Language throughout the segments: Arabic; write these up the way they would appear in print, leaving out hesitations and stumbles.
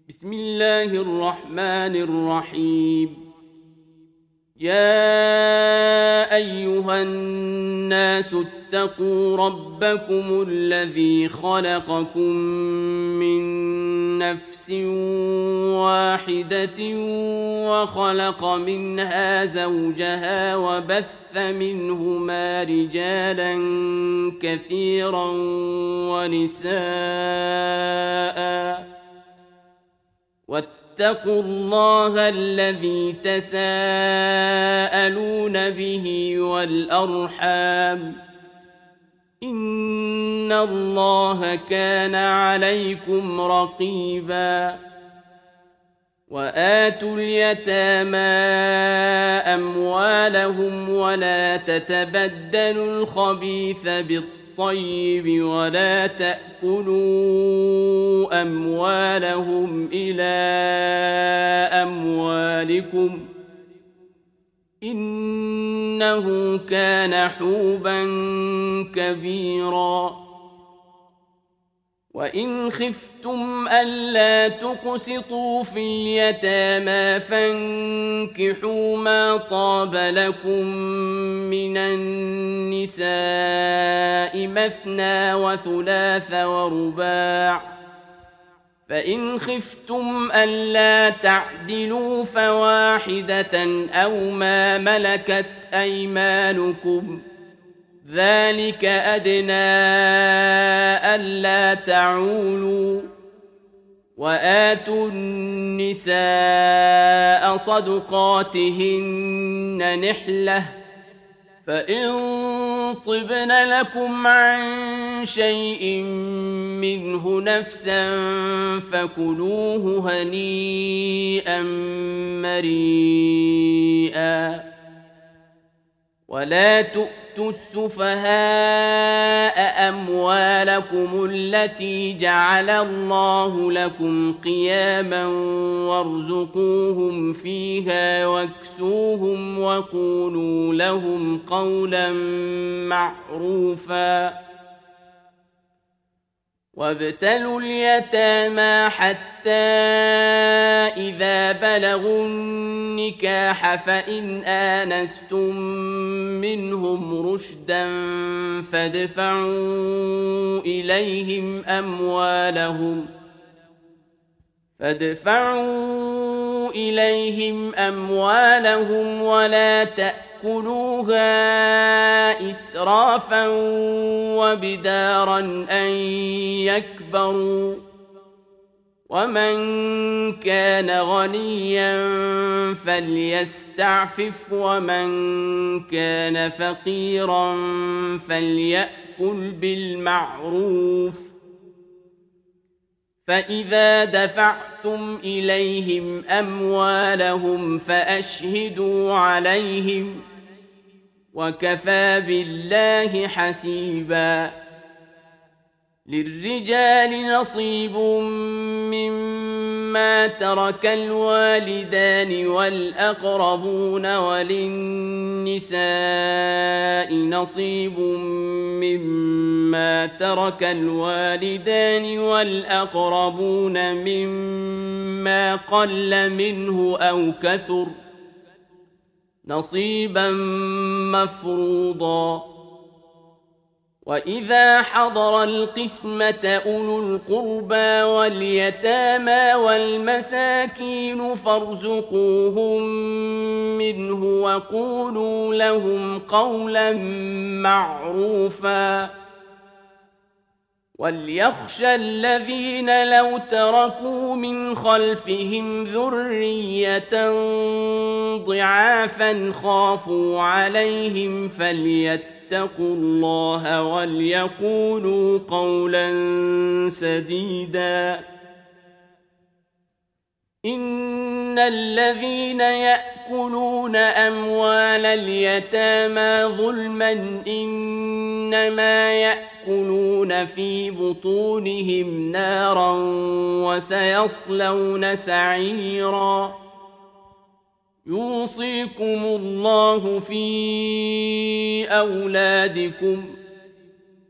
بسم الله الرحمن الرحيم. يا أيها الناس اتقوا ربكم الذي خلقكم من نفس واحدة وخلق منها زوجها وبث منهما رجالا كثيرا ونساء واتقوا الله الذي تساءلون به والأرحام إن الله كان عليكم رقيبا. وآتوا اليتامى أموالهم ولا تتبدلوا الخبيث بالطيب ولا تأكلوا أموالهم إلى أموالكم إنه كان حوبا كبيرا. وإن خفتم ألا تقسطوا في اليتامى فانكحوا ما طاب لكم من النساء مثنى وثلاث ورباع، فإن خفتم ألا تعدلوا فواحدة أو ما ملكت أيمانكم ذلك أدنى ألا تعولوا. وآتوا النساء صدقاتهن نحلة، فإن طبن لكم عن شيء منه نفسا فكلوه هنيئا مريئا. ولا تؤتوا السفهاء أموالكم التي جعل الله لكم قياما وارزقوهم فيها واكسوهم وقولوا لهم قولا معروفا. وابتلوا اليتامى حتى إذا بلغوا النكاح فإن آنستم منهم رشدا فادفعوا إليهم أموالهم ولا تأكلوها إسرافا وبدارا أن يكبروا. ومن كان غنيا فليستعفف ومن كان فقيرا فليأكل بالمعروف. فإذا دفعتم إليهم أموالهم فأشهدوا عليهم وكفى بالله حسيبا. للرجال نصيب مما ترك الوالدان والأقربون وللنساء نصيب مما ترك الوالدان والأقربون مما قل منه أو كثر نصيبا مفروضا. وإذا حضر القسمة أولو القربى واليتامى والمساكين فارزقوهم منه وقولوا لهم قولا معروفا. وليخشى الذين لو تركوا من خلفهم ذرية ضعافا خافوا عليهم فليتقوا الله وليقولوا قولا سديدا. إن الذين يأكلون أموال اليتامى ظلما إنما يأكلون في بطونهم نارا وسيصلون سعيرا. يوصيكم الله في أولادكم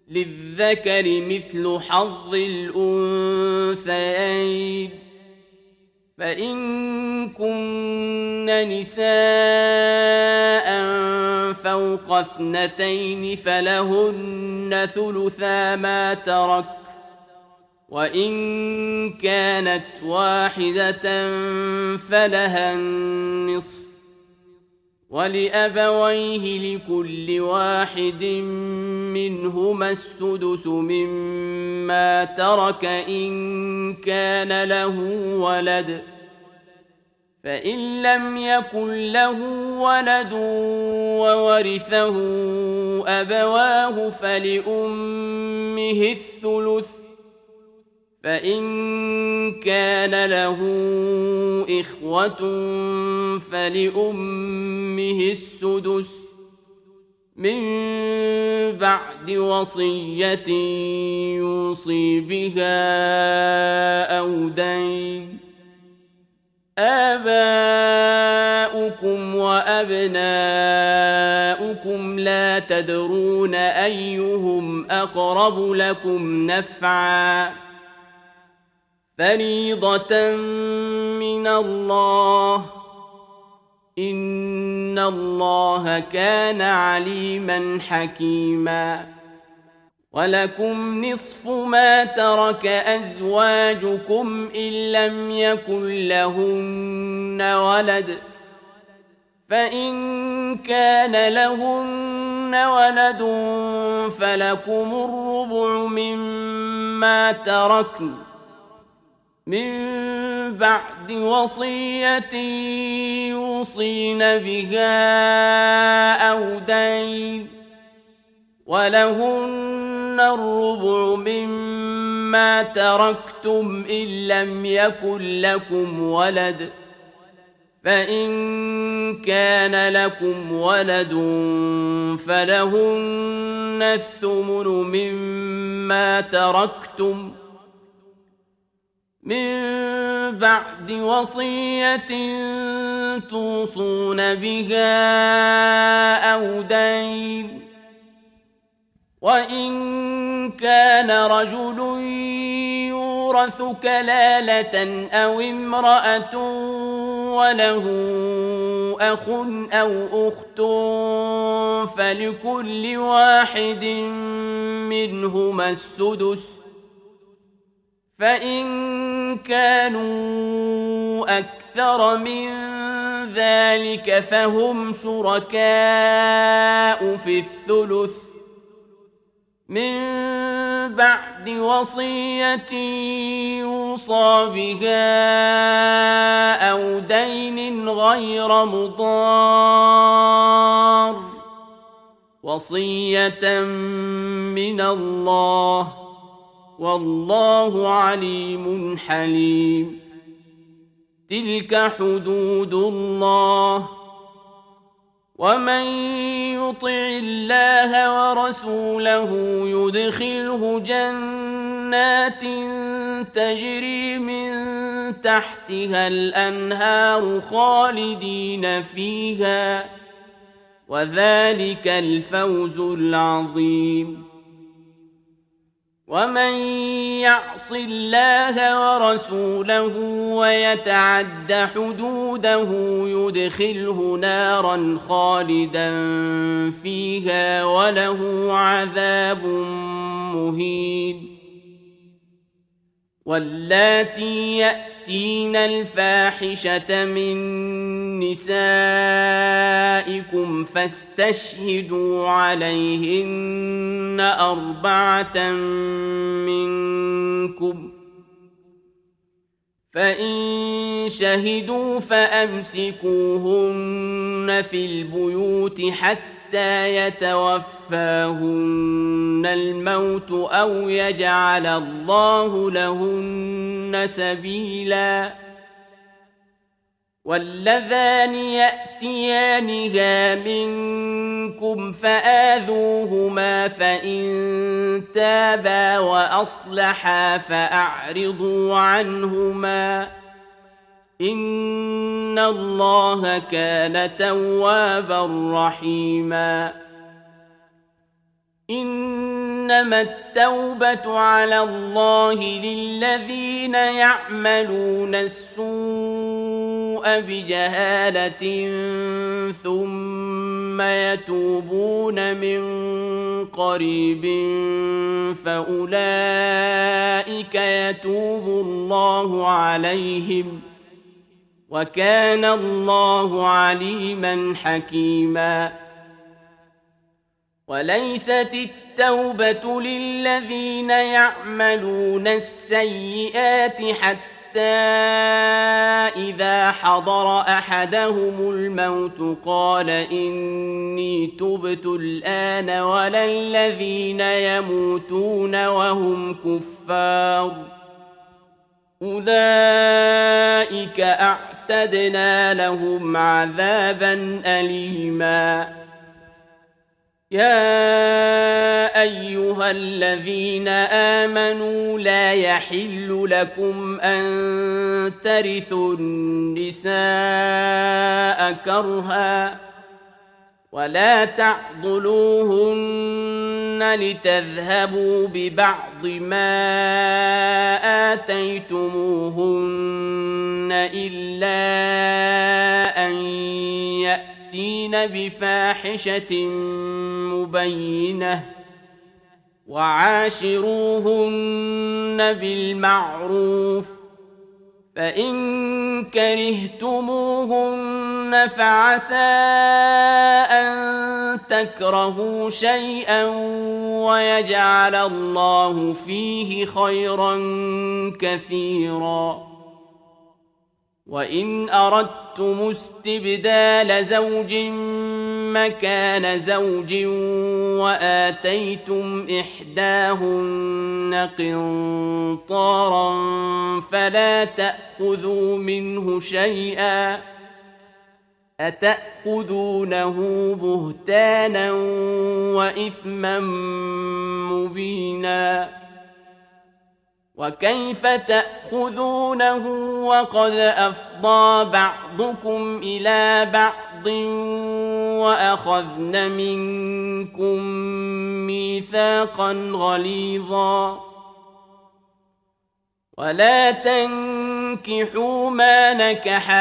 للذكر مثل حظ الأنثيين فإن كن نساء فوق 2 فلهن ثلثا ما ترك، وإن كانت واحدة فلها النصف، ولأبويه لكل واحد منهما السدس مما ترك إن كان له ولد، فإن لم يكن له ولد وورثه أبواه فلأمه الثلث، فإن كان له إخوة فلأمه السدس من بعد وصية يوصي بها أو دين. آباؤكم وأبناؤكم لا تدرون أيهم أقرب لكم نفعا، فريضة من الله، إن الله كان عليما حكيما. ولكم نصف ما ترك أزواجكم إن لم يكن لهن ولد، فإن كان لهن ولد فلكم الربع مما تركن من بعد وصية يوصين بها أو دين، ولهن الربع مما تركتم إن لم يكن لكم ولد، فإن كان لكم ولد فلهن الثمن مما تركتم من بعد وصية توصون بها أو دين. وإن كان رجل يورث كلالة أو امرأة وله أخ أو أخت فلكل واحد منهما السدس، فإن كانوا أكثر من ذلك فهم شركاء في الثلث من بعد وصية يوصى بها أو دين غير مضار، وصية من الله، والله عليم حليم. تلك حدود الله، ومن يطع الله ورسوله يدخله جنات تجري من تحتها الأنهار خالدين فيها، وذلك الفوز العظيم. ومن يعص الله ورسوله ويتعد حدوده يدخله نارا خالدا فيها وله عذاب مهين. واللاتي يأتين الفاحشة من نسائكم فاستشهدوا عليهن 4 منكم، فإن شهدوا فأمسكوهن في البيوت حتى يتوفاهن الموت أو يجعل الله لهن سبيلا. واللذان يأتيانها منكم فآذوهما، فإن تابا وأصلحا فأعرضوا عنهما، إن الله كان توابا رحيما. إنما التوبة على الله للذين يعملون السوء السوء بجهالة ثم يتوبون من قريب فأولئك يتوب الله عليهم وكان الله عليما حكيما وليست التوبة للذين يعملون السيئات حتى إذا حضر أحدهم الموت قال إني تبت الآن ولا الذين يموتون وهم كفار أولئك أعتدنا لهم عذابا أليما يا أيها الذين آمنوا لا يحل لكم أن ترثوا النساء كرها ولا تعضلوهن لتذهبوا ببعض ما آتيتموهن إلا أن يأتين بفاحشة مبينة وعاشروهن بالمعروف فإن كرهتموهن فعسى أن تكرهوا شيئا ويجعل الله فيه خيرا كثيرا وإن أردتم استبدال زوج مكان زوج وآتيتم إحداهن قنطارا فلا تأخذوا منه شيئا أتأخذونه بهتانا وإثما مبينا وكيف تأخذونه وقد أفضى بعضكم إلى بعض وأخذن منكم ميثاقا غليظا ولا تنكحوا ما نكح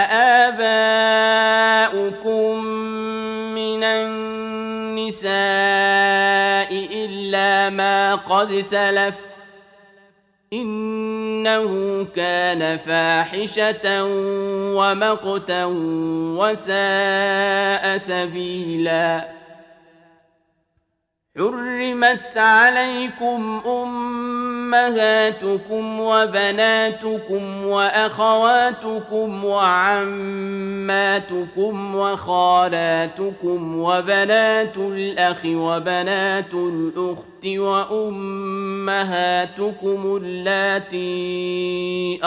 آباؤكم من النساء إلا ما قد سلف إنه كان فاحشة ومقتا وساء سبيلا حرمت عليكم أمهاتكم وبناتكم وأخواتكم وعماتكم وخالاتكم وبنات الأخ وبنات الأخت وأمهاتكم اللاتي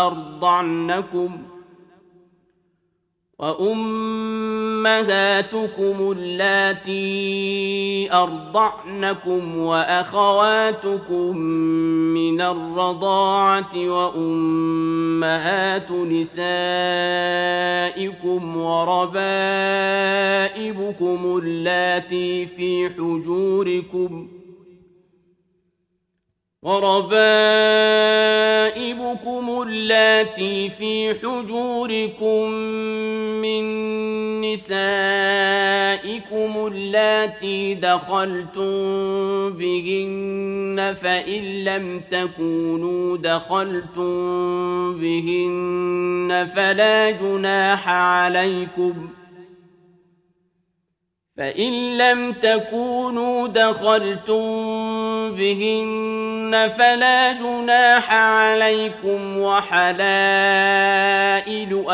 أرضعنكم وأخواتكم من الرضاعة وأمهات نسائكم وربائبكم اللاتي في حجوركم من نسائكم اللاتي دخلتم بهن فإن لم تكونوا دخلتم بهن فلا جناح عليكم وحلائل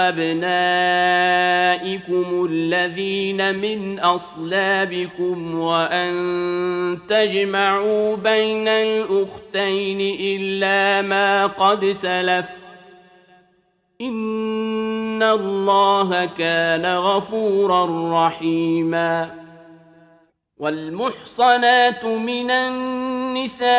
أبنائكم الذين من أصلابكم وأن تجمعوا بين الأختين إلا ما قد سلف إن الله كان غفورا رحيما والمحصنات من النساء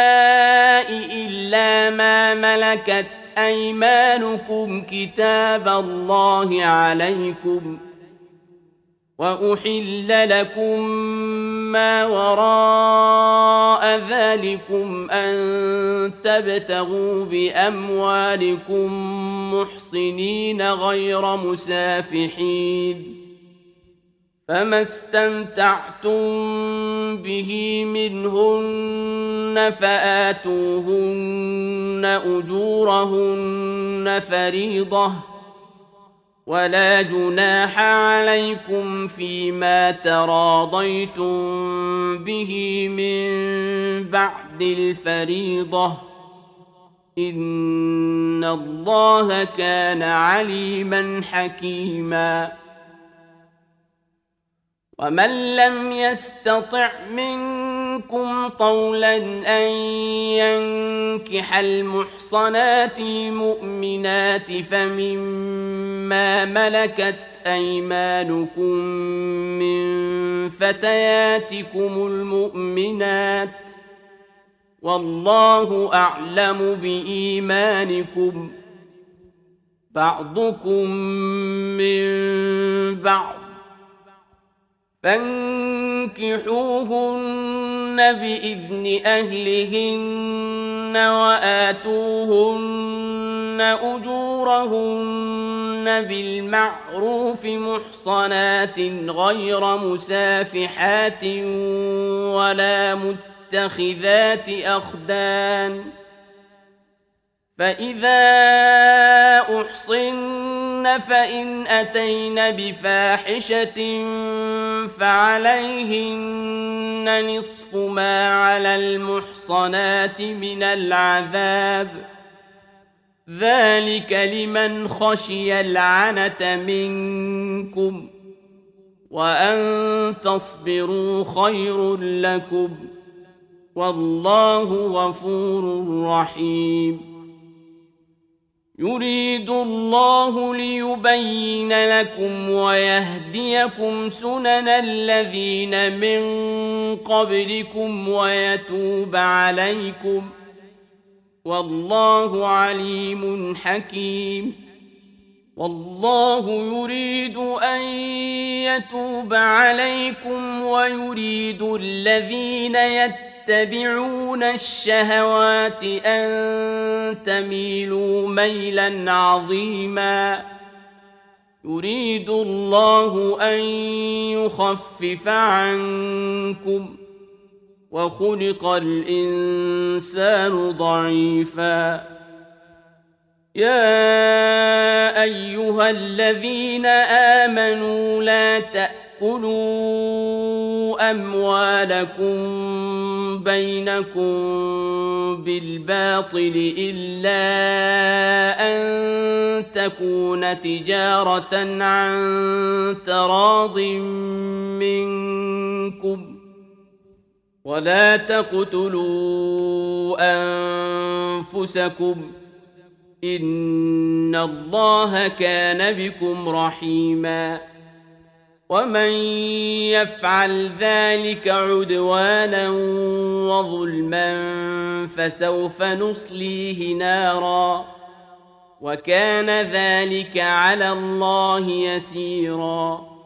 إلا ما ملكت أيمانكم كتاب الله عليكم وأحل لكم ما وراء ذلكم أن تبتغوا بأموالكم محصنين غير مسافحين فما استمتعتم به منهن فآتوهن أجورهن فريضة ولا جناح عليكم فيما تراضيتم به من بعد الفريضة إن الله كان عليما حكيما ومن لم يستطع منكم طولا أن ينكح المحصنات المؤمنات فمما ملكت أيمانكم من فتياتكم المؤمنات والله أعلم بإيمانكم بعضكم من بعض فانكحوهن بإذن أهلهن وآتوهن أجورهن بالمعروف محصنات غير مسافحات ولا متخذات أخدان فإذا أحصن فإن أتين بفاحشة فعليهن نصف ما على المحصنات من العذاب ذلك لمن خشي العنة منكم وأن تصبروا خير لكم والله غفور رحيم يريد الله ليبين لكم ويهديكم سنن الذين من قبلكم ويتوب عليكم والله عليم حكيم والله يريد أن يتوب عليكم ويريد الذين يتبعون الشهوات أن تميلوا ميلا عظيما يريد الله أن يخفف عنكم وخلق الإنسان ضعيفا يا أيها الذين آمنوا لا تأكلوا أموالكم بينكم بالباطل إلا أن تكون تجارة عن تراض منكم ولا تقتلوا أنفسكم إن الله كان بكم رحيما ومن يفعل ذلك عدوانا وظلما فسوف نصليه نارا وكان ذلك على الله يسيرا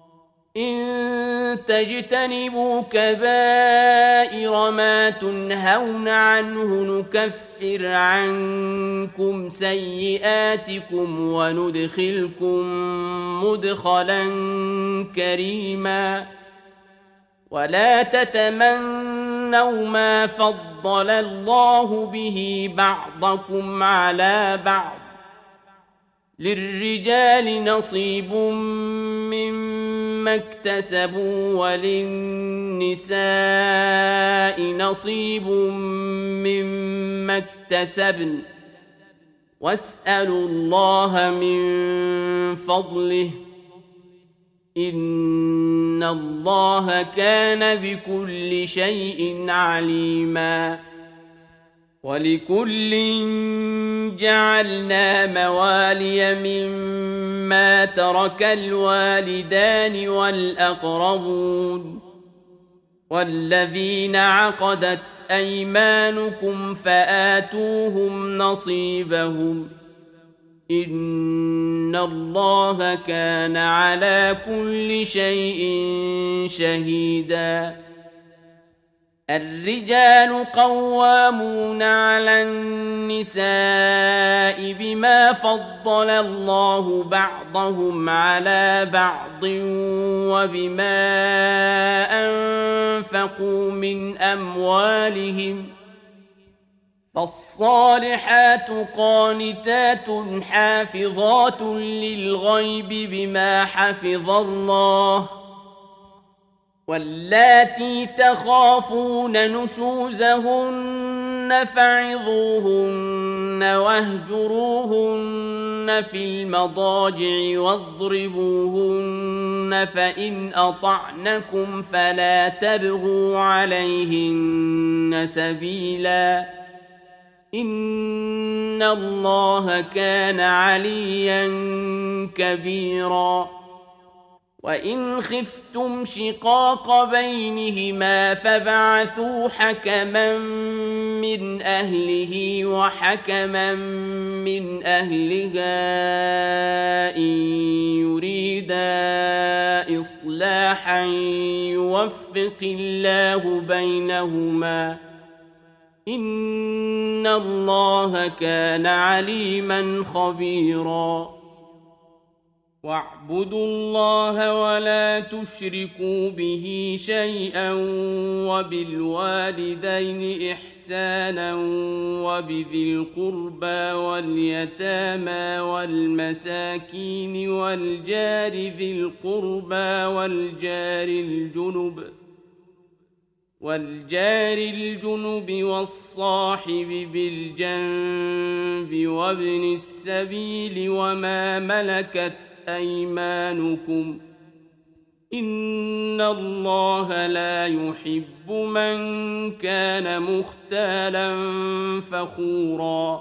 إن تجتنبوا كبائر ما تنهون عنه نكفر عنكم سيئاتكم وندخلكم مدخلا كريما ولا تتمنوا ما فضل الله به بعضكم على بعض للرجال نصيب مما اكتسبوا وللنساء نصيب مما اكتسبن واسألوا الله من فضله إن الله كان بكل شيء عليما ولكل جعلنا موالي مما ترك الوالدان والأقربون والذين عقدت أيمانكم فآتوهم نصيبهم إن الله كان على كل شيء شهيدا الرجال قوامون على النساء بما فضل الله بعضهم على بعض وبما أنفقوا من أموالهم فالصالحات قانتات حافظات للغيب بما حفظ الله واللاتي تخافون نشوزهن فعظوهن واهجروهن في المضاجع واضربوهن فإن أطعنكم فلا تبغوا عليهن سبيلا إن الله كان عليا كبيرا وإن خفتم شقاق بينهما فبعثوا حكما من أهله وحكما من أهلها إن يريدا إصلاحا يوفق الله بينهما إن الله كان عليما خبيرا واعبدوا الله ولا تشركوا به شيئا وبالوالدين إحسانا وبذي القربى واليتامى والمساكين والجار ذي القربى والجار الجنب والصاحب بالجنب وابن السبيل وما ملكت أيمانكم إن الله لا يحب من كان مختالا فخورا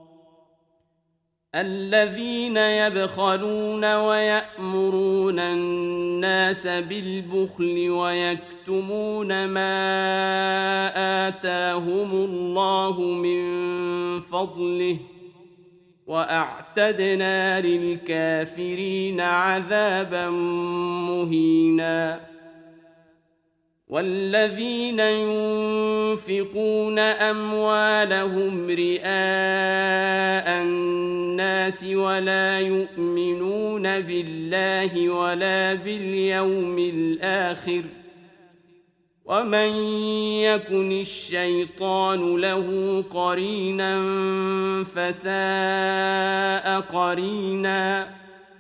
الذين يبخلون ويأمرون الناس بالبخل ويكتمون ما آتاهم الله من فضله وأعتدنا للكافرين عذابا مهينا والذين ينفقون أموالهم رئاء الناس ولا يؤمنون بالله ولا باليوم الآخر ومن يكن الشيطان له قرينا فساء قرينا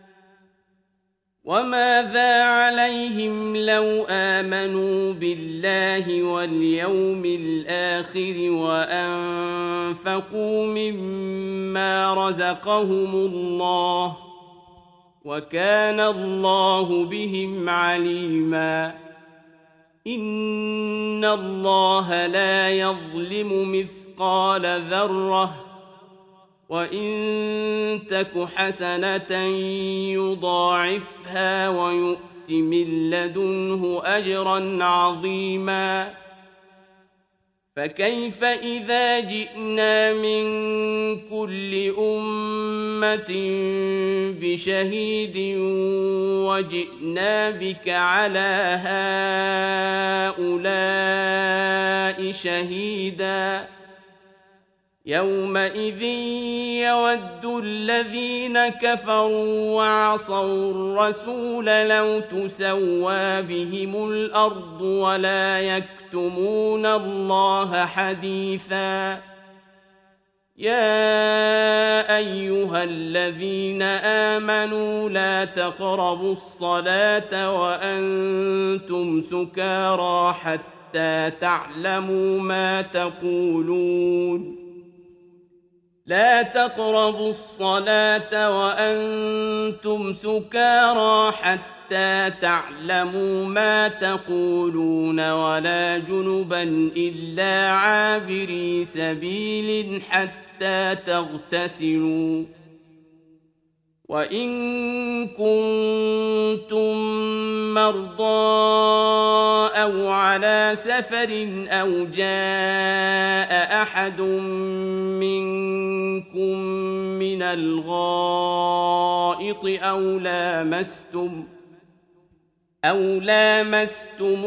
وماذا عليهم لو آمنوا بالله واليوم الآخر وأنفقوا مما رزقهم الله وكان الله بهم عليما إن الله لا يظلم مثقال ذرة وإن تك حسنة يضاعفها ويؤت من لدنه أجرا عظيما فكيف إذا جئنا من كل أمة بشهيد وجئنا بك على هؤلاء شهيدا يومئذ يود الذين كفروا وعصوا الرسول لو تسوى بهم الأرض ولا يكتمون الله حديثا يا أيها الذين آمنوا لا تقربوا الصلاة وأنتم سكارى حتى تعلموا ما تقولون لا تقربوا الصلاة وأنتم سكارى حتى تعلموا ما تقولون ولا جنبا إلا عابري سبيل حتى تغتسلوا وإن كنتم مرضى أو على سفر أو جاء أحد منكم من الغائط أَوْ لَامَسْتُمُ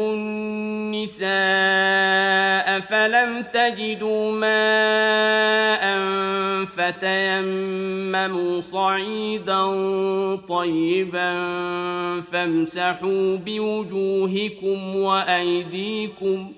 النِّسَاءَ فَلَمْ تَجِدُوا مَاءً فَتَيَمَّمُوا صَعِيدًا طَيِّبًا فَامْسَحُوا بِوُجُوهِكُمْ وَأَيْدِيكُمْ ۗ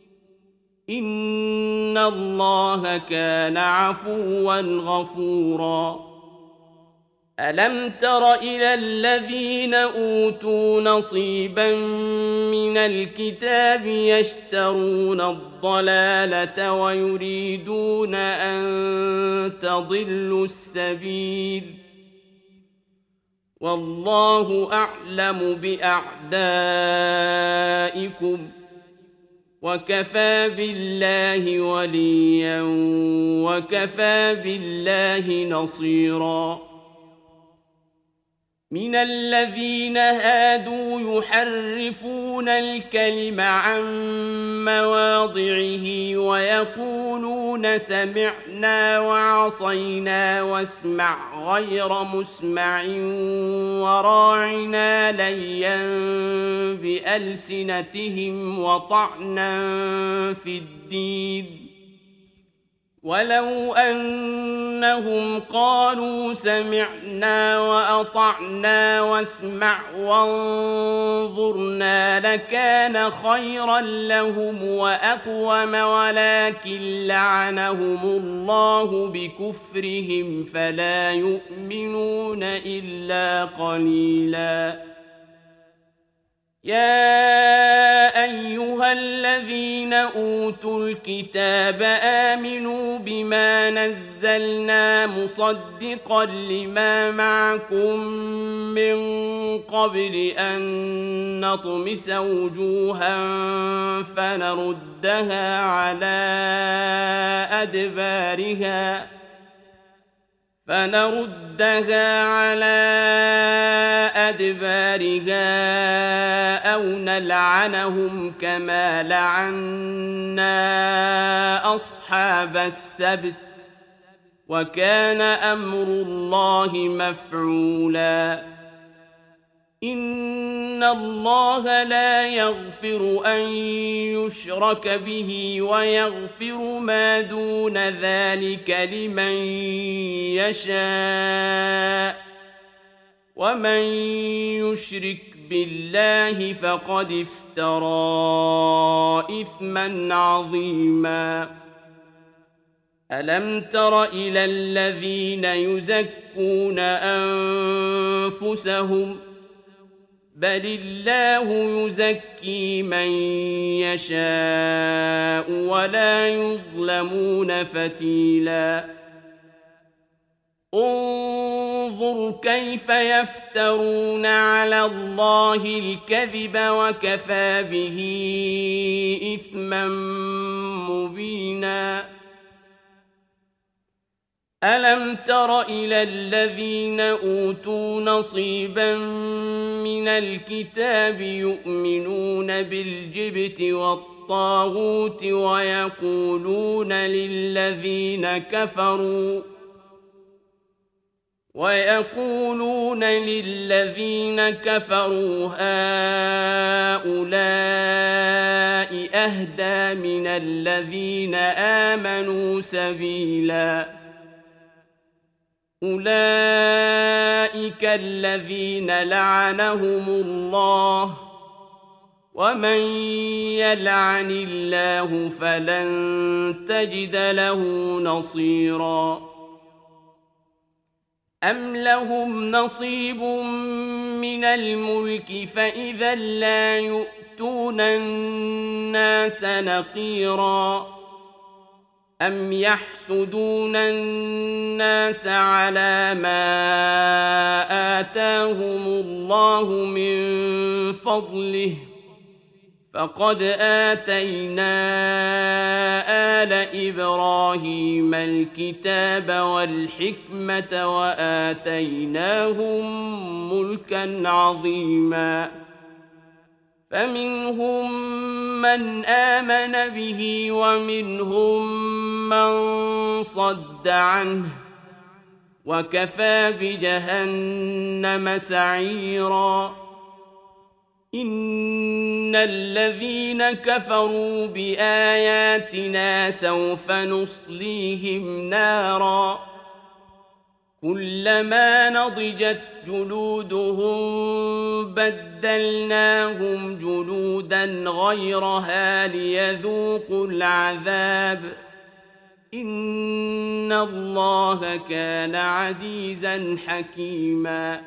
إِنَّ اللَّهَ كَانَ عَفُوًّا غَفُورًا. أَلَمْ تَرَ إِلَى الَّذِينَ أُوتُوا نَصِيبًا مِّنَ الْكِتَابِ يَشْتَرُونَ الضَّلَالَةَ وَيُرِيدُونَ أَن تَضِلُّوا السَّبِيلَ ۗ وَاللَّهُ أَعْلَمُ بِأَعْدَائِكُمْ ۚ وَكَفَىٰ بِاللَّهِ وَلِيًّا وَكَفَىٰ بِاللَّهِ نَصِيرًا. مِنَ الَّذِينَ هَادُوا يُحَرِّفُونَ الْكَلِمَ عَن مَّوَاضِعِهِ وَيَقُولُونَ سَمِعْنَا وَعَصَيْنَا وَاسْمَعْ غَيْرَ مُسْمَعٍ وَرَاعِنَا لَيًّا بِأَلْسِنَتِهِمْ وَطَعْنًا فِي الدِّينِ ۚ وَلَوْ أَنَّهُمْ قَالُوا سَمِعْنَا وَأَطَعْنَا وَاسْمَعْ وَانظُرْنَا لَكَانَ خَيْرًا لَّهُمْ وَأَقْوَمَ، وَلَٰكِن لَّعَنَهُمُ اللَّهُ بِكُفْرِهِمْ فَلَا يُؤْمِنُونَ إِلَّا قَلِيلًا. يَا أَيُّهَا الَّذِينَ أُوتُوا الْكِتَابَ آمِنُوا بِمَا نَزَّلْنَا مُصَدِّقًا لِّمَا مَعَكُم مِّن قَبْلِ أَن نَّطْمِسَ وُجُوهًا فَنَرُدَّهَا عَلَىٰ أَدْبَارِهَا أَوْ نَلْعَنَهُمْ كَمَا لَعَنَّا أَصْحَابَ السَّبْتِ ۚ وَكَانَ أَمْرُ اللَّهِ مَفْعُولًا. إِنَّ اللَّهَ لَا يَغْفِرُ أَن يُشْرَكَ بِهِ وَيَغْفِرُ مَا دُونَ ذَٰلِكَ لِمَن يَشَاءُ ۚ وَمَن يُشْرِكْ بِاللَّهِ فَقَدِ افْتَرَىٰ إِثْمًا عَظِيمًا. أَلَمْ تَرَ إِلَى الَّذِينَ يُزَكُّونَ أَنفُسَهُم ۚ بَلِ اللَّهُ يُزَكِّي مَن يَشَاءُ وَلَا يُظْلَمُونَ فَتِيلًا. انظُرْ كَيْفَ يَفْتَرُونَ عَلَى اللَّهِ الْكَذِبَ وَكَفَىٰ بِهِ إِثْمًا مُّبِينًا. أَلَمْ تَرَ إِلَى الَّذِينَ أُوتُوا نَصِيبًا مِّنَ الْكِتَابِ يُؤْمِنُونَ بِالْجِبْتِ وَالطَّاغُوتِ وَيَقُولُونَ لِلَّذِينَ كَفَرُوا هَٰؤُلَاءِ أَهْدَىٰ مِنَ الَّذِينَ آمَنُوا سَبِيلًا. أُولَٰئِكَ الَّذِينَ لَعَنَهُمُ اللَّهُ ۖ وَمَن يَلْعَنِ اللَّهُ فَلَن تَجِدَ لَهُ نَصِيرًا. أَمْ لَهُمْ نَصِيبٌ مِّنَ الْمُلْكِ فَإِذًا لَّا يُؤْتُونَ النَّاسَ نَقِيرًا. أَمْ يَحْسُدُونَ النَّاسَ عَلَىٰ مَا آتَاهُمُ اللَّهُ مِن فَضْلِهِ ۖ فَقَدْ آتَيْنَا آلَ إِبْرَاهِيمَ الْكِتَابَ وَالْحِكْمَةَ وَآتَيْنَاهُم مُّلْكًا عَظِيمًا. فَمِنْهُم مَّنْ آمَنَ بِهِ وَمِنْهُم مَّن صَدَّ عَنْهُ ۚ وَكَفَىٰ بِجَهَنَّمَ سَعِيرًا. إن الذين كفروا بآياتنا سوف نصليهم نارا كلما نضجت جلودهم بدلناهم جلودا غيرها ليذوقوا العذاب إن الله كان عزيزا حكيما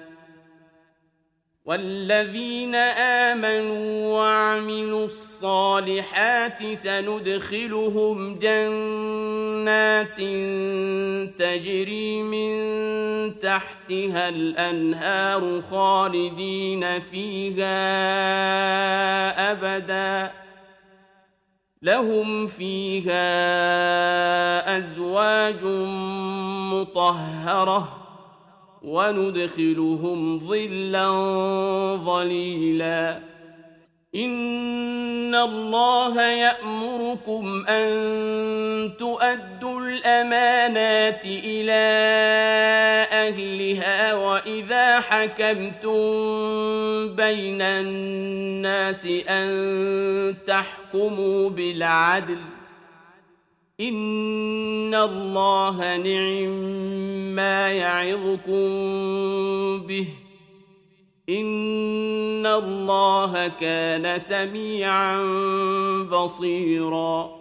والذين آمنوا وعملوا الصالحات سندخلهم جنات تجري من تحتها الأنهار خالدين فيها أبدا لهم فيها أزواج مطهرة وندخلهم ظلا ظليلا إن الله يأمركم أن تؤدوا الأمانات إلى أهلها وإذا حكمتم بين الناس أن تحكموا بالعدل إن الله نعم يعظكم به إن الله كان سميعا بصيرا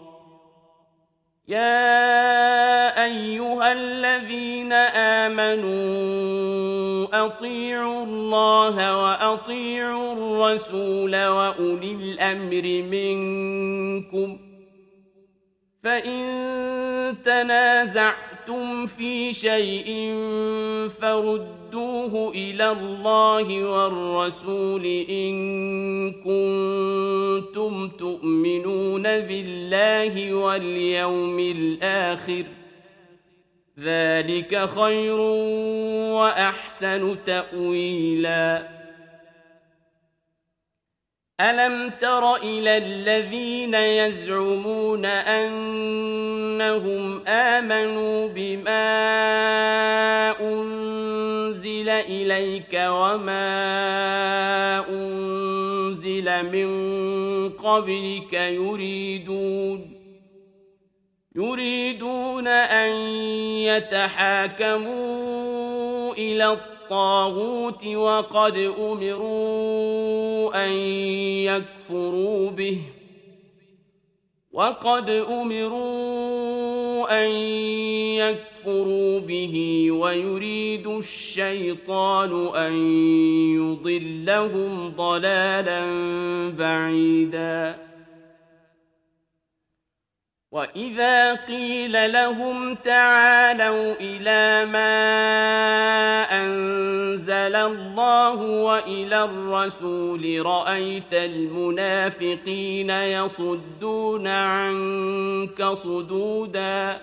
يا أيها الذين آمنوا أطيعوا الله وأطيعوا الرسول وأولي الأمر منكم فإن تنازعتم في شيء فردوه إلى الله والرسول إن كنتم تؤمنون بالله واليوم الآخر ذلك خير وأحسن تأويلا ألم تر إلى الذين يزعمون أنهم آمنوا بما أنزل إليك وما أنزل من قبلك يريدون أن يتحاكموا إلى الطاغوت وقد أمروا أن يكفروا به ويريد الشيطان أن يضلهم ضلالا بعيدا وإذا قيل لهم تعالوا إلى ما أنزل الله وإلى الرسول رأيت المنافقين يصدون عنك صدودا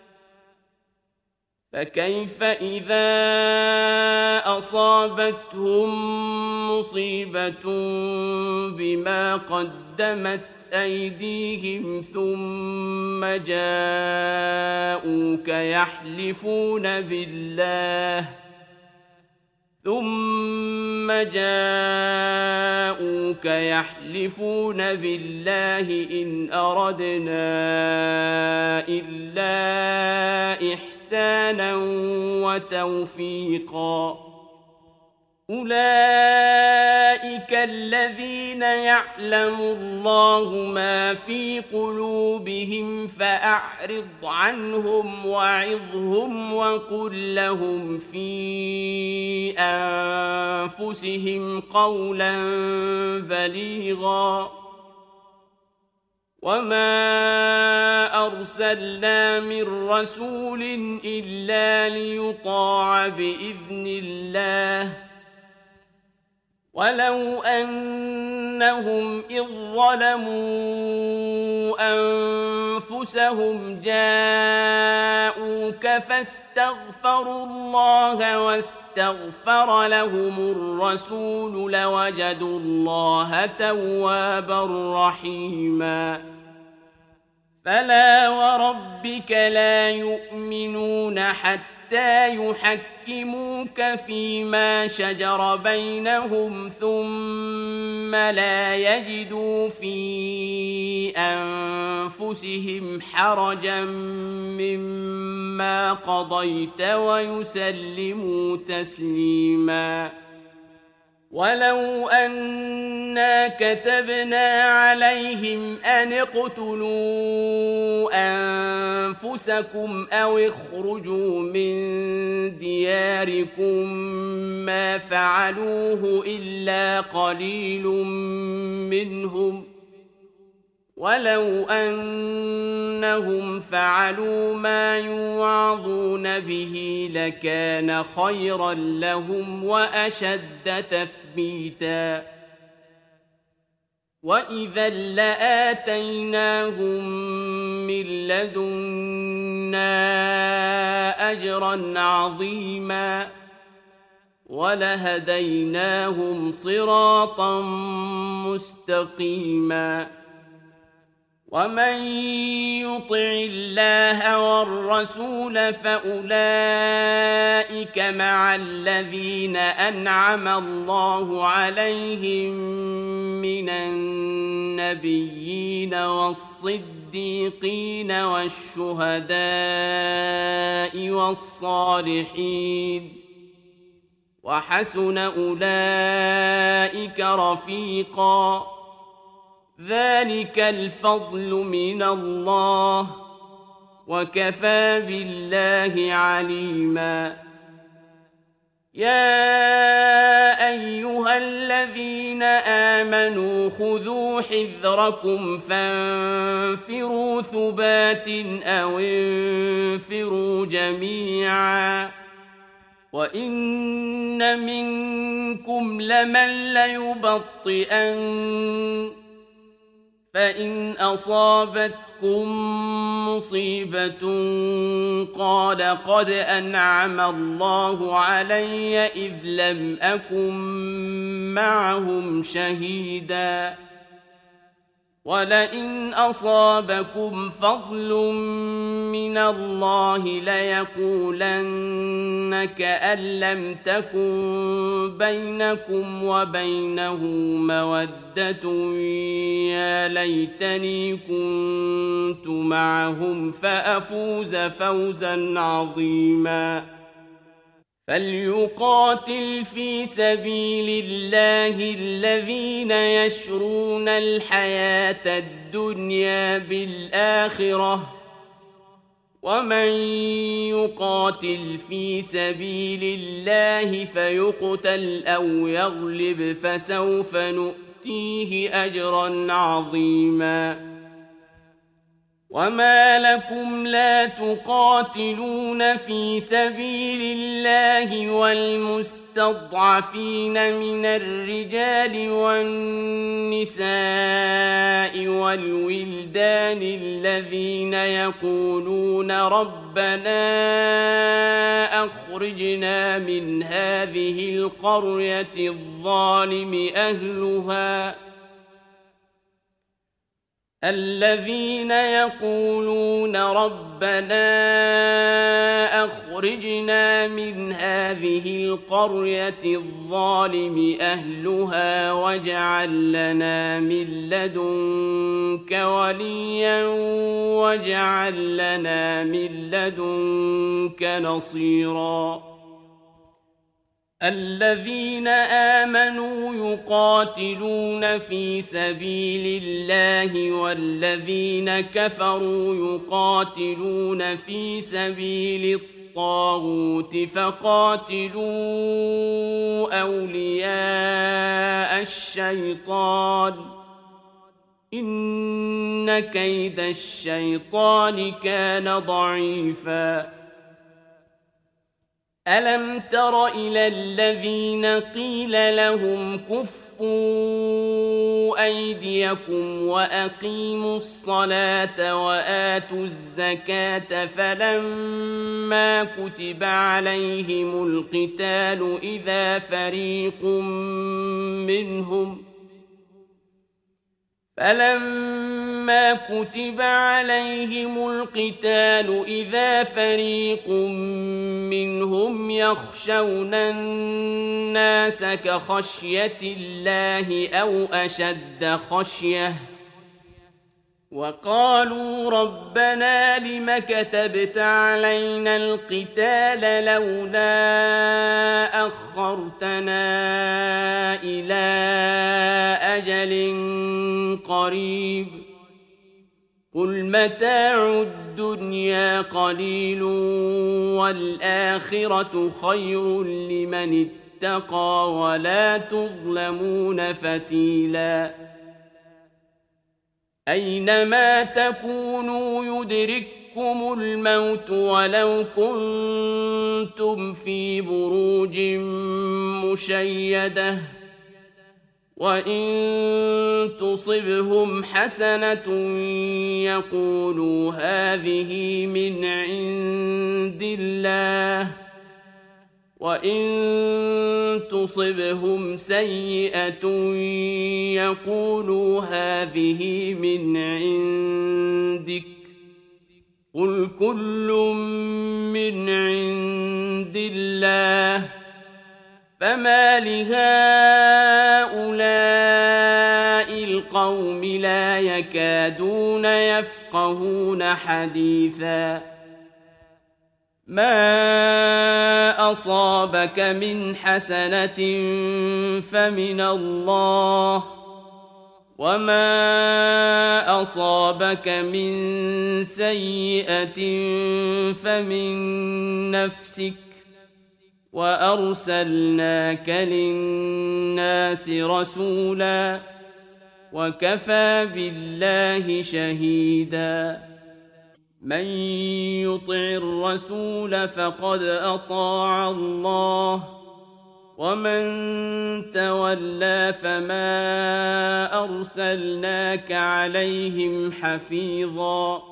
فكيف إذا أصابتهم مصيبة بما قدمت أيديهم ثم جاءوك يحلفون بالله إن أردنا إلا إحسانا وتوفيقا أولئك الذين يعلم الله ما في قلوبهم فأعرض عنهم وعظهم وقل لهم في أنفسهم قولا بليغا وما أرسلنا من رسول إلا ليطاع بإذن الله ولو أنهم إذ ظلموا أنفسهم جاءوك فاستغفروا الله واستغفر لهم الرسول لوجدوا الله توابا رحيما فلا وربك لا يؤمنون حتى حتى يحكموك فيما شجر بينهم ثم لا يجدوا في أنفسهم حرجا مما قضيت ويسلموا تسليما ولو أنا كتبنا عليهم أن اقتلوا أنفسكم أو اخرجوا من دياركم ما فعلوه إلا قليل منهم ولو أنهم فعلوا ما يوعظون به لكان خيرا لهم وأشد تثبيتا وإذا لآتيناهم من لدنا أجرا عظيما ولهديناهم صراطا مستقيما ومن يطع الله والرسول فأولئك مع الذين أنعم الله عليهم من النبيين والصديقين والشهداء والصالحين وحسن أولئك رفيقا ذلك الفضل من الله وكفى بالله عليما يا أيها الذين آمنوا خذوا حذركم فانفروا ثبات أو انفروا جميعا وإن منكم لمن ليبطئن فإن أصابتكم مصيبة قال قد أنعم الله علي إذ لم أكن معهم شهيدا ولئن أصابكم فضل من الله ليقولن كأن لم تكن بينكم وبينه مودة يا ليتني كنت معهم فأفوز فوزا عظيما فليقاتل في سبيل الله الذين يشرون الحياة الدنيا بالآخرة ومن يقاتل في سبيل الله فيقتل أو يغلب فسوف نؤتيه أجرا عظيما وما لكم لا تقاتلون في سبيل الله والمستضعفين من الرجال والنساء والولدان الذين يقولون ربنا أخرجنا من هذه القرية الظالم أهلها الذين يقولون ربنا أخرجنا من هذه القرية الظالم أهلها واجعل لنا من لدنك وليا واجعل لنا من لدنك نصيرا الذين آمنوا يقاتلون في سبيل الله والذين كفروا يقاتلون في سبيل الطاغوت فقاتلوا أولياء الشيطان إن كيد الشيطان كان ضعيفا ألم تر إلى الذين قيل لهم كفوا أيديكم وأقيموا الصلاة وآتوا الزكاة فلما كتب عليهم القتال فلما كتب عليهم القتال إذا فريق منهم يخشون الناس كخشية الله أو أشد خشية وقالوا ربنا لم كتبت علينا القتال لولا أخرتنا إلى أجل قريب قل متاع الدنيا قليل والآخرة خير لمن اتقى ولا تظلمون فتيلا أينما تكونوا يدرككم الموت ولو كنتم في بروج مشيدة وإن تصبهم حسنة يقولوا هذه من عند الله وإن تصبهم سيئة يقولوا هذه من عندك قل كل من عند الله فما لهؤلاء القوم لا يكادون يفقهون حديثا ما أصابك من حسنة فمن الله وما أصابك من سيئة فمن نفسك وأرسلناك للناس رسولا وكفى بالله شهيدا من يطع الرسول فقد أطاع الله ومن تولى فما أرسلناك عليهم حفيظا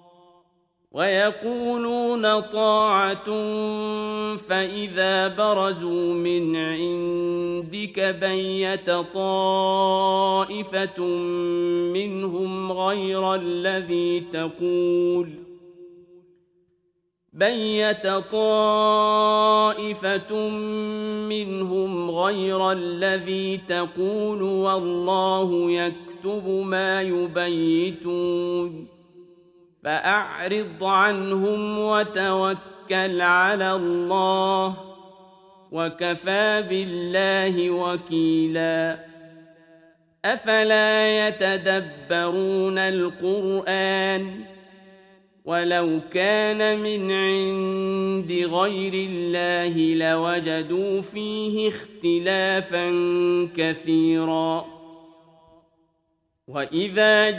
ويقولون طاعة فإذا برزوا من عندك بيت طائفة منهم غير الذي تقول والله يكتب ما يبيتون فأعرض عنهم وتوكل على الله وكفى بالله وكيلا أفلا يتدبرون القرآن ولو كان من عند غير الله لوجدوا فيه اختلافا كثيرا وإذا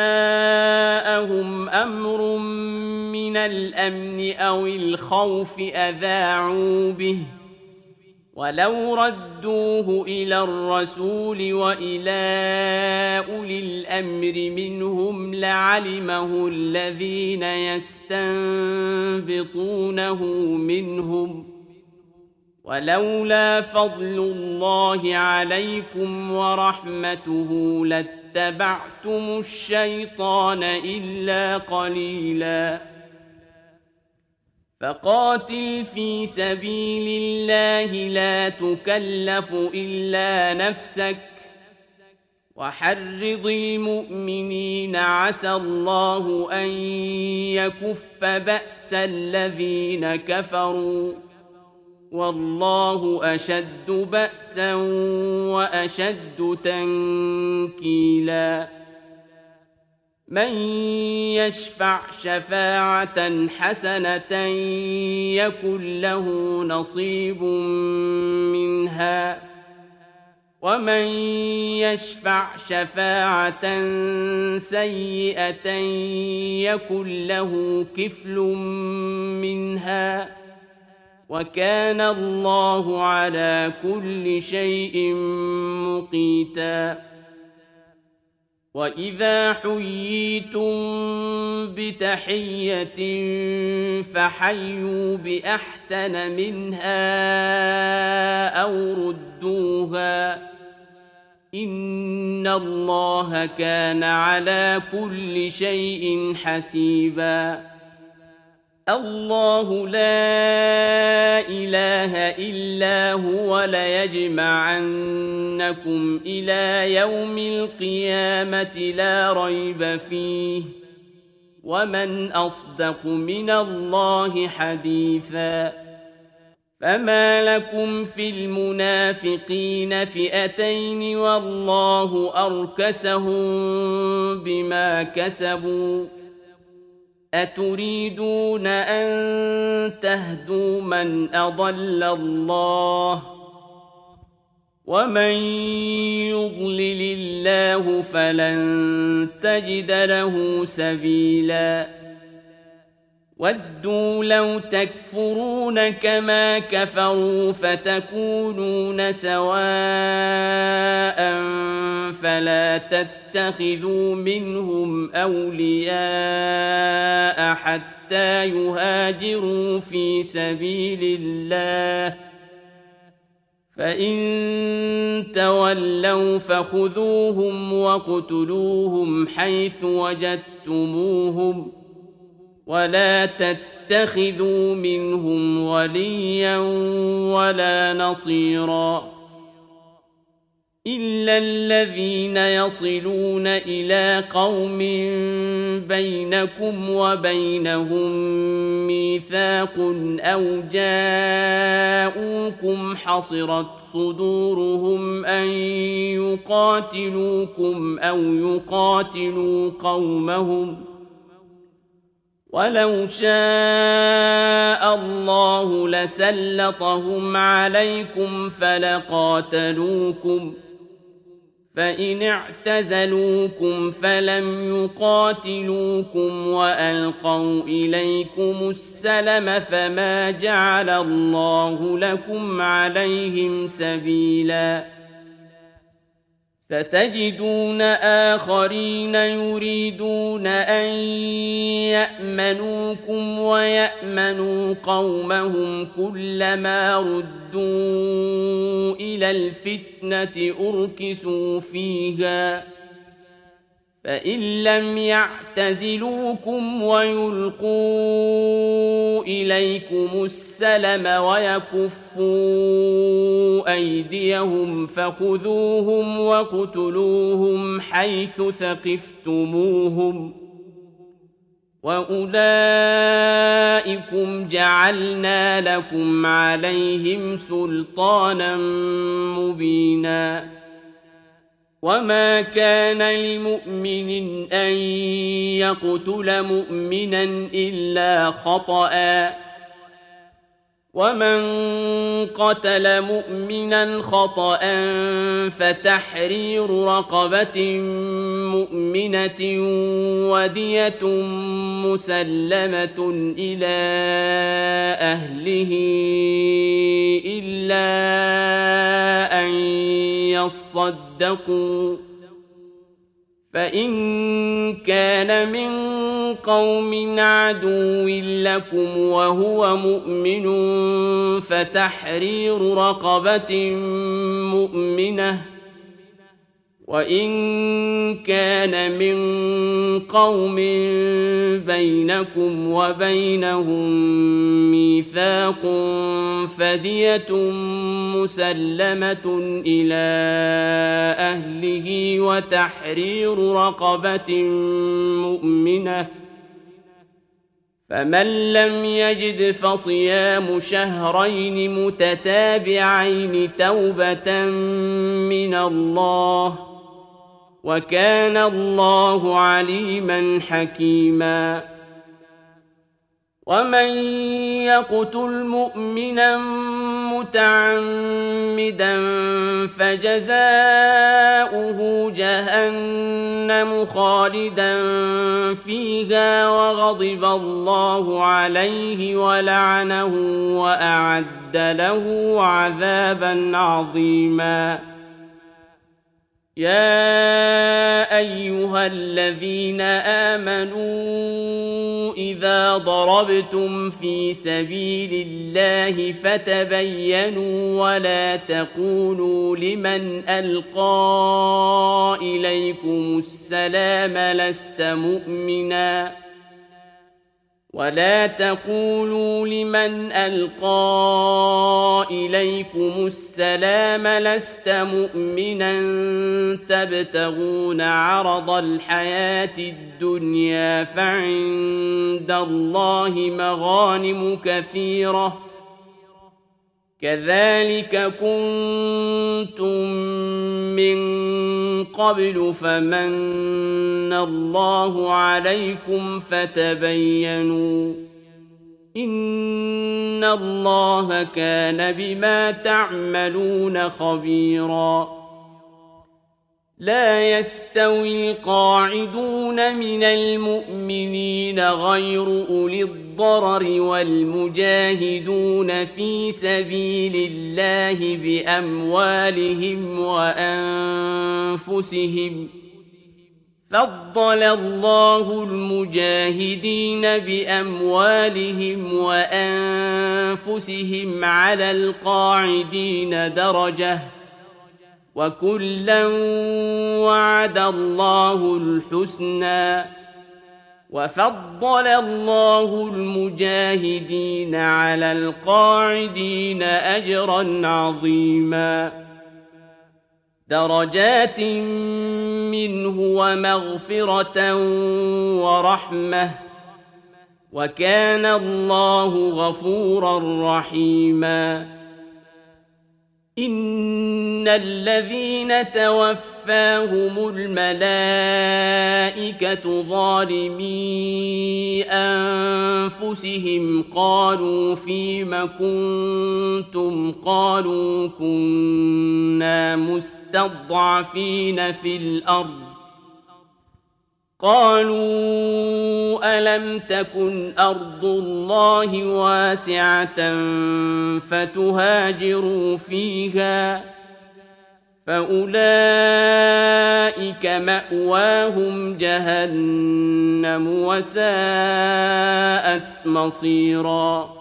جاءهم أمر من الأمن أو الخوف أذاعوا به ولو ردوه إلى الرسول وإلى أولي الأمر منهم لعلمه الذين يستنبطونه منهم ولولا فضل الله عليكم ورحمته لاتبعتم الشيطان إلا قليلا فقاتل في سبيل الله لا تكلف إلا نفسك وحرض المؤمنين عسى الله أن يكف بأس الذين كفروا والله أشد بأسا وأشد تنكيلا من يشفع شفاعة حسنة يكن له نصيب منها ومن يشفع شفاعة سيئة يكن له كفل منها وكان الله على كل شيء مقيتا وإذا حييتم بتحية فحيوا بأحسن منها أو ردوها إن الله كان على كل شيء حسيبا الله لا إله إلا هو ليجمعنكم إلى يوم القيامة لا ريب فيه ومن أصدق من الله حديثا فما لكم في المنافقين فئتين والله أركسهم بما كسبوا أتريدون أن تهدوا من أضل الله ومن يضلل الله فلن تجد له سبيلا ودوا لو تكفرون كما كفروا فتكونون سواء فلا تتخذوا منهم أولياء حتى يهاجروا في سبيل الله فإن تولوا فخذوهم وَاقْتُلُوهُمْ حيث وجدتموهم ولا تتخذوا منهم وليا ولا نصيرا إلا الذين يصلون إلى قوم بينكم وبينهم ميثاق أو جاءوكم حصرت صدورهم أن يقاتلوكم أو يقاتلوا قومهم ولو شاء الله لسلطهم عليكم فلقاتلوكم فإن اعتزلوكم فلم يقاتلوكم وألقوا إليكم السلم فما جعل الله لكم عليهم سبيلا ستجدون آخرين يريدون أن يأمنوكم ويأمنوا قومهم كلما ردوا إلى الفتنة أركسوا فيها فإن لم يعتزلوكم ويلقوا إليكم السلم ويكفوا أيديهم فخذوهم واقتلوهم حيث ثقفتموهم وأولئكم جعلنا لكم عليهم سلطانا مبينا وما كان لمؤمن أن يقتل مؤمنا إلا خطأ ومن قتل مؤمنا خطأ فتحرير رقبة مؤمنة ودية مسلمة إلى أهله إلا أن يصدقوا فإن كان من قوم عدو لكم وهو مؤمن فتحرير رقبة مؤمنة وإن كان من قوم بينكم وبينهم ميثاق فدية مسلمة إلى أهله وتحرير رقبة مؤمنة فمن لم يجد فصيام شهرين متتابعين توبة من الله وكان الله عليما حكيما ومن يقتل مؤمنا متعمدا فجزاؤه جهنم خالدا فيها وغضب الله عليه ولعنه وأعد له عذابا عظيما يا أيها الذين آمنوا إذا ضربتم في سبيل الله فتبينوا ولا تقولوا لمن ألقى إليكم السلام لست مؤمنا تبتغون عرض الحياة الدنيا فعند الله مغانم كثيرة كذلك كنتم من قبل فمن الله عليكم فتبينوا إن الله كان بما تعملون خبيرا لا يستوي القاعدون من المؤمنين غير أولي الضرر والمجاهدون في سبيل الله بأموالهم وأنفسهم فضل الله المجاهدين بأموالهم وأنفسهم على القاعدين درجة وكلا وعد الله الحسنى وفضل الله المجاهدين على القاعدين أجرا عظيما درجات منه ومغفرة ورحمة وكان الله غفورا رحيما إن الذين توفاهم الملائكة ظالمي أنفسهم قالوا فيم كنتم قالوا كنا مستضعفين في الأرض قالوا ألم تكن أرض الله واسعة فتهاجروا فيها فأولئك مأواهم جهنم وساءت مصيرا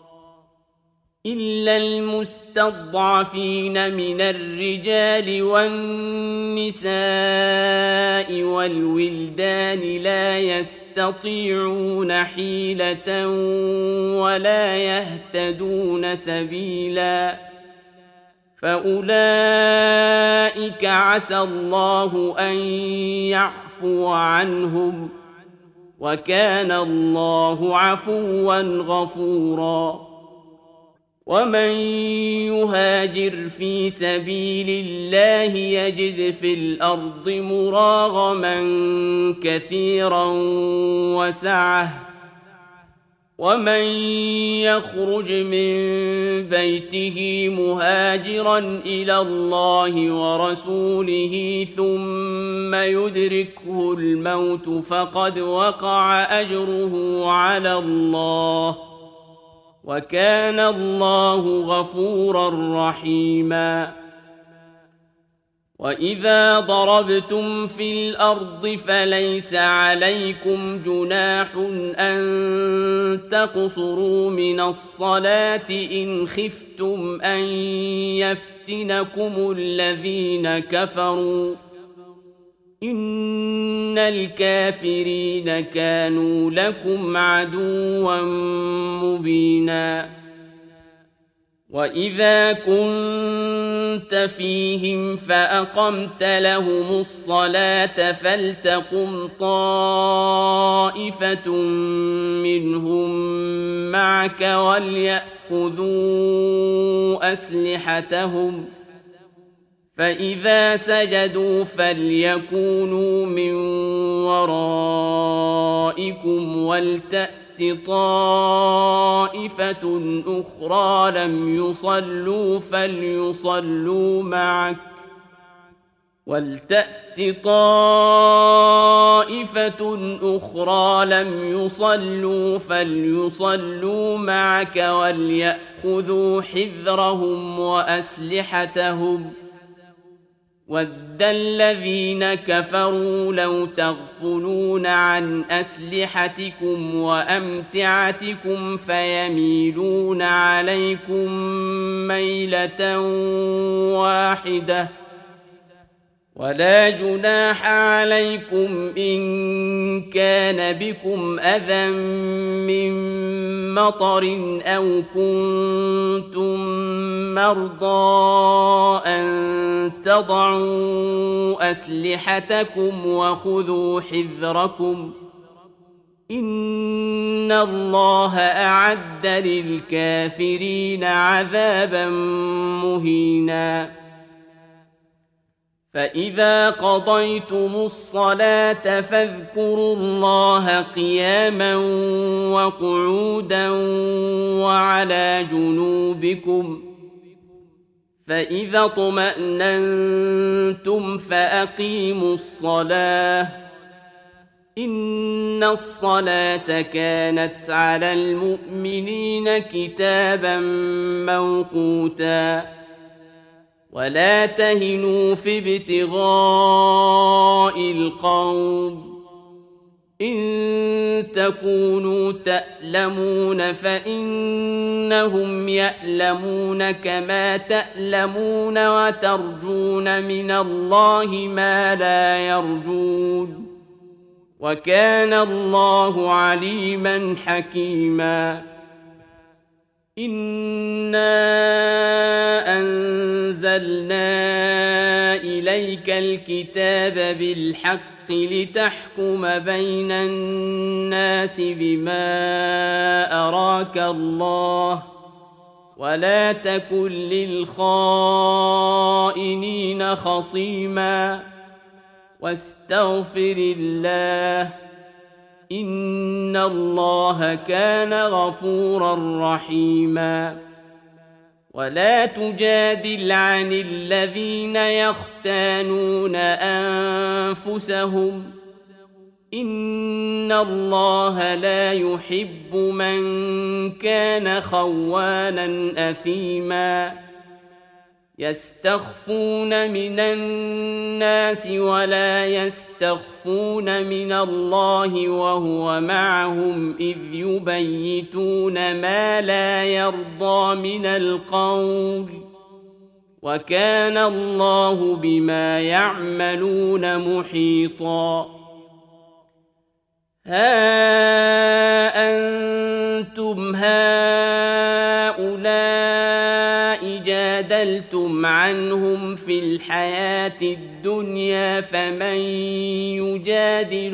إلا المستضعفين من الرجال والنساء والولدان لا يستطيعون حيلة ولا يهتدون سبيلا فأولئك عسى الله أن يعفو عنهم وكان الله عفوا غفورا ومن يهاجر في سبيل الله يجد في الأرض مراغما كثيرا وسعة ومن يخرج من بيته مهاجرا إلى الله ورسوله ثم يدركه الموت فقد وقع أجره على الله وكان الله غفورا رحيما وإذا ضربتم في الأرض فليس عليكم جناح أن تقصروا من الصلاة إن خفتم أن يفتنكم الذين كفروا إن الكافرين كانوا لكم عدوا مبينا وإذا كنت فيهم فأقمت لهم الصلاة فلتقم طائفة منهم معك وليأخذوا أسلحتهم فإذا سجدوا فليكونوا من ورائكم ولتأت طائفة أخرى لم يصلوا فليصلوا معك وليأخذوا حذرهم وأسلحتهم وَدَّ الَّذِينَ كَفَرُوا لَوْ تَغْفُلُونَ عَنْ أَسْلِحَتِكُمْ وَأَمْتِعَتِكُمْ فَيَمِيلُونَ عَلَيْكُمْ مَيْلَةً وَاحِدَةً وَلَا جُنَاحَ عَلَيْكُمْ إِن كَانَ بِكُمْ أَذًى مِّن مَّطَرٍ أَوْ كُنتُم مَّرْضَىٰ أَن تَضَعُوا أَسْلِحَتَكُمْ وَخُذُوا حِذْرَكُمْ ۗ إِنَّ اللَّهَ أَعَدَّ لِلْكَافِرِينَ عَذَابًا مُّهِينًا فَإِذَا قَضَيْتُمُ الصَّلَاةَ فاذكروا اللَّهَ قِيَامًا وَقُعُودًا وَعَلَىٰ جُنُوبِكُمْ فَإِذَا اطْمَأْنَنتُمْ فَأَقِيمُوا الصَّلَاةَ إِنَّ الصَّلَاةَ كَانَتْ عَلَى الْمُؤْمِنِينَ كِتَابًا مَّوْقُوتًا وَلَا تَهِنُوا فِي ابْتِغَاءِ الْقَوْمِ إِن تَكُونُوا تَأْلَمُونَ فَإِنَّهُمْ يَأْلَمُونَ كَمَا تَأْلَمُونَ وَتَرْجُونَ مِنَ اللَّهِ مَا لَا يَرْجُونَ وَكَانَ اللَّهُ عَلِيمًا حَكِيمًا إِنَّا أَنزَلْنَا إِلَيْكَ الْكِتَابَ بِالْحَقِّ لِتَحْكُمَ بَيْنَ النَّاسِ بِمَا أَرَاكَ اللَّهُ وَلَا تَكُن لِّلْخَائِنِينَ خَصِيمًا وَاسْتَغْفِرِ اللَّهَ إِنَّ اللَّهَ كَانَ غَفُورًا رَّحِيمًا وَلَا تُجَادِلْ عَنِ الَّذِينَ يَخْتَانُونَ أَنفُسَهُمْ ۚ إِنَّ اللَّهَ لَا يُحِبُّ مَن كَانَ خَوَّانًا أَثِيمًا يَسْتَخْفُونَ مِنَ النَّاسِ وَلَا يَسْتَخْفُونَ مِنَ اللَّهِ وَهُوَ مَعَهُمْ إِذْ يُبَيِّتُونَ مَا لَا يَرْضَىٰ مِنَ الْقَوْلِ ۚ وَكَانَ اللَّهُ بِمَا يَعْمَلُونَ مُحِيطًا هَا أَنتُمْ هَٰؤُلَاءِ جَادَلْتُمْ عَنْهُمْ فِي الْحَيَاةِ الدُّنْيَا فَمَن يُجَادِلُ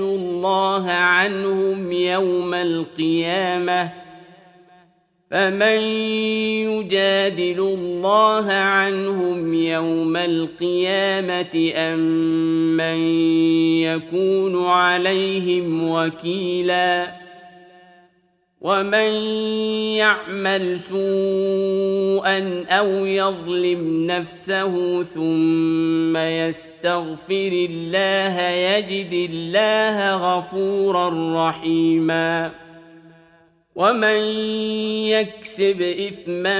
اللَّهَ عَنْهُمْ يَوْمَ الْقِيَامَةِ أَم مَّن يَكُونُ عَلَيْهِمْ وَكِيلًا وَمَن يَعْمَلْ سُوءًا أَوْ يَظْلِمْ نَفْسَهُ ثُمَّ يَسْتَغْفِرِ اللَّهَ يَجِدِ اللَّهَ غَفُورًا رَّحِيمًا وَمَن يَكْسِبْ إِثْمًا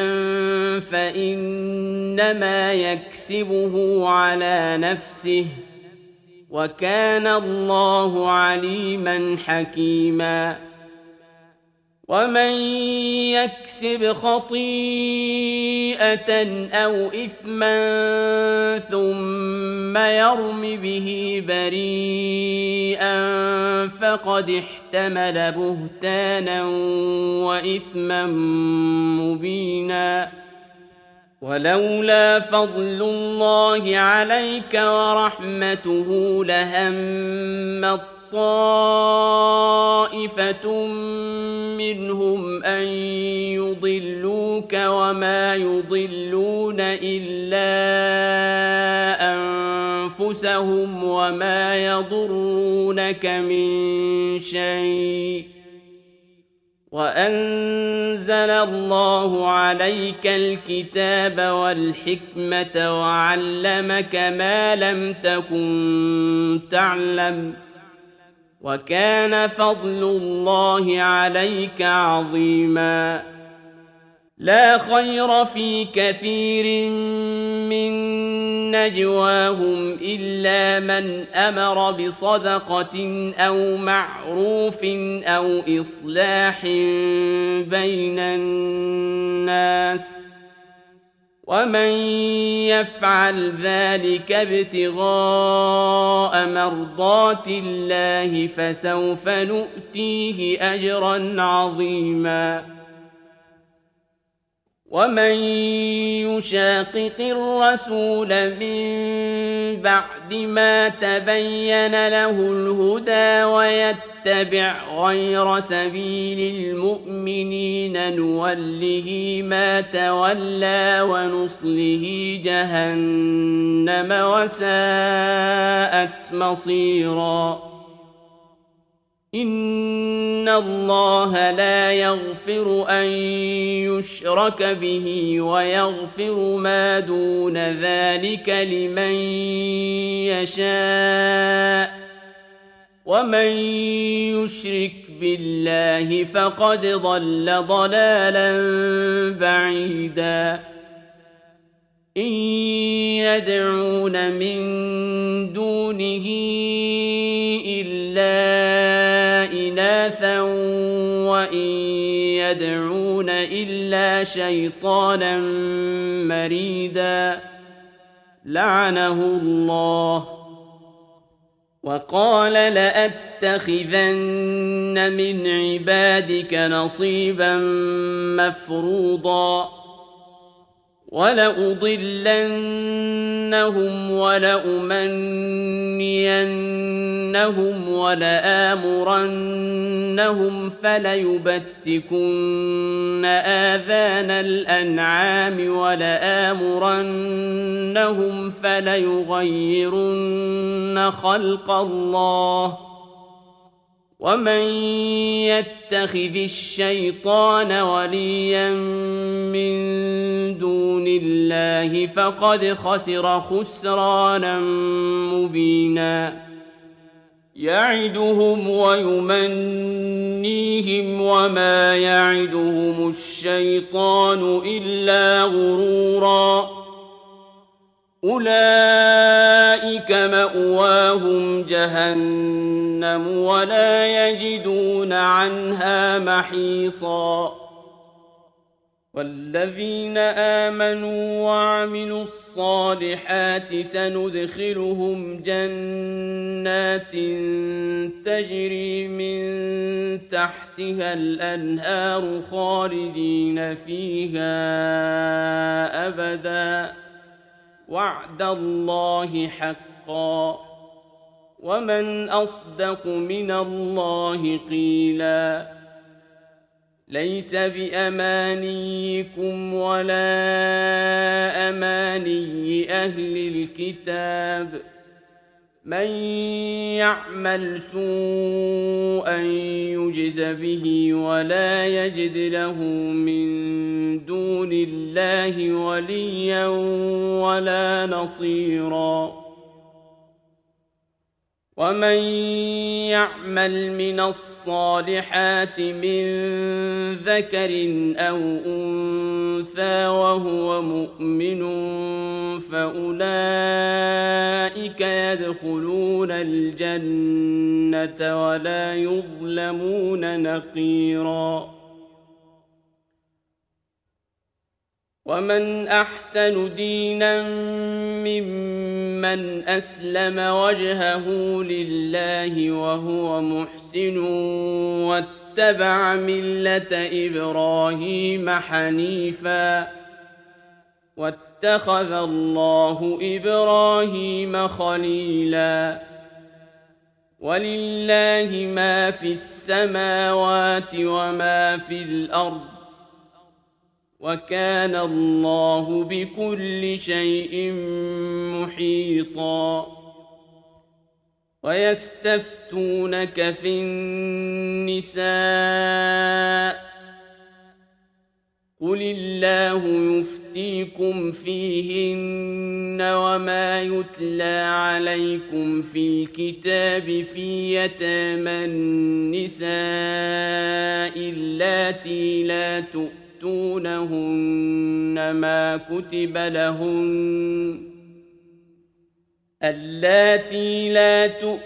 فَإِنَّمَا يَكْسِبُهُ عَلَىٰ نَفْسِهِ ۚ وَكَانَ اللَّهُ عَلِيمًا حَكِيمًا وَمَن يَكْسِبْ خَطِيئَةً أَوْ إِثْمًا ثُمَّ يَرْمِ بِهِ بَرِيئًا فَقَدِ احْتَمَلَ بُهْتَانًا وَإِثْمًا مُّبِينًا وَلَوْلَا فَضْلُ اللَّهِ عَلَيْكَ وَرَحْمَتُهُ لَهَمَّت طَّائِفَةٌ مِّنْهُمْ أَن يُضِلُّوكَ وَمَا يُضِلُّونَ إِلَّا أَنفُسَهُمْ وَمَا يَضُرُّونَكَ مِن شَيْءٍ ۚ وَأَنزَلَ اللَّهُ عَلَيْكَ الْكِتَابَ وَالْحِكْمَةَ وَعَلَّمَكَ مَا لَمْ تَكُن تَعْلَمُ ۚ وَكَانَ فَضْلُ اللَّهِ عَلَيْكَ عَظِيمًا لَا خَيْرَ فِي كَثِيرٍ مِّن نجواهم إلا من أمر بصدقة أو معروف أو إصلاح بين الناس ومن يفعل ذلك ابتغاء مرضات الله فسوف نؤتيه أجرا عظيما ومن يشاقق الرسول من بعد ما تبين له الهدى ويتبع غير سبيل المؤمنين نوله ما تولى ونصله جهنم وساءت مصيرا إن الله لا يغفر أن يشرك به ويغفر ما دون ذلك لمن يشاء ومن يشرك بالله فقد ضل ضلالا بعيدا إن يدعون من دونه إلا إناثا وإن يدعون إلا شيطانا مريدا لعنه الله وقال لأتخذن من عبادك نصيبا مفروضا ولأضلنهم ولأمنينهم ولآمرنهم فليبتكن آذان الأنعام ولآمرنهم فليغيرن خلق الله ومن يتخذ الشيطان وليا من دون الله فقد خسر خسرانا مبينا يعدهم ويمنيهم وما يعدهم الشيطان إلا غرورا أولئك مأواهم جهنم ولا يجدون عنها محيصا والذين آمنوا وعملوا الصالحات سندخلهم جنات تجري من تحتها الأنهار خالدين فيها أبدا وعد الله حقا ومن أصدق من الله قيلا ليس بأمانيكم ولا أماني أهل الكتاب من يعمل سوءا يجز به ولا يجد له من دون الله وليا ولا نصيرا ومن يعمل من الصالحات من ذكر أو أنثى وهو مؤمن فأولئك يدخلون الجنة ولا يظلمون نقيرا ومن أحسن دينا ممن أسلم وجهه لله وهو محسن واتبع ملة إبراهيم حنيفا واتخذ الله إبراهيم خليلا ولله ما في السماوات وما في الأرض وكان الله بكل شيء محيطا ويستفتونك في النساء قل الله يفتيكم فيهن وما يتلى عليكم في الكتاب في يتامى النساء اللاتي لا تؤتونهن ما كتب لهن اللاتي لا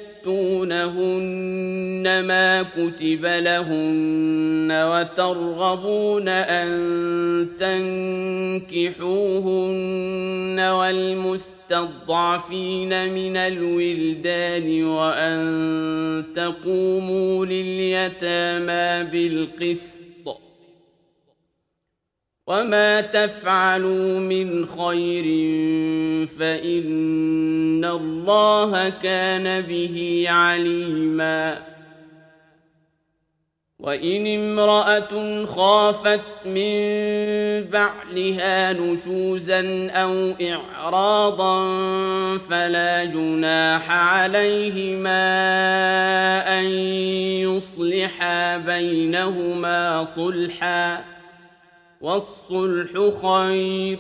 تؤتونهن ما كتب لهن وترغبون أن تنكحوهن والمستضعفين من الولدان وأن تقوموا لليتامى بالقسط وما تفعلوا من خير فإن الله كان به عليما وإن امرأة خافت من بعلها نشوزا أو إعراضا فلا جناح عليهما أن يصلحا بينهما صلحا والصلح خير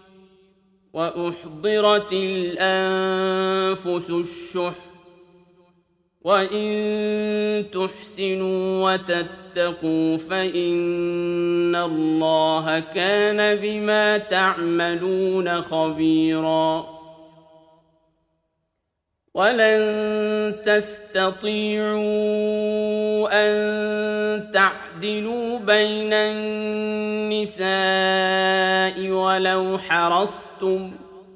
وأحضرت الأنفس الشح وإن تحسنوا وتتقوا فإن الله كان بما تعملون خبيرا ولن تستطيعوا أن تعدلوا بين النساء ولو حرصتم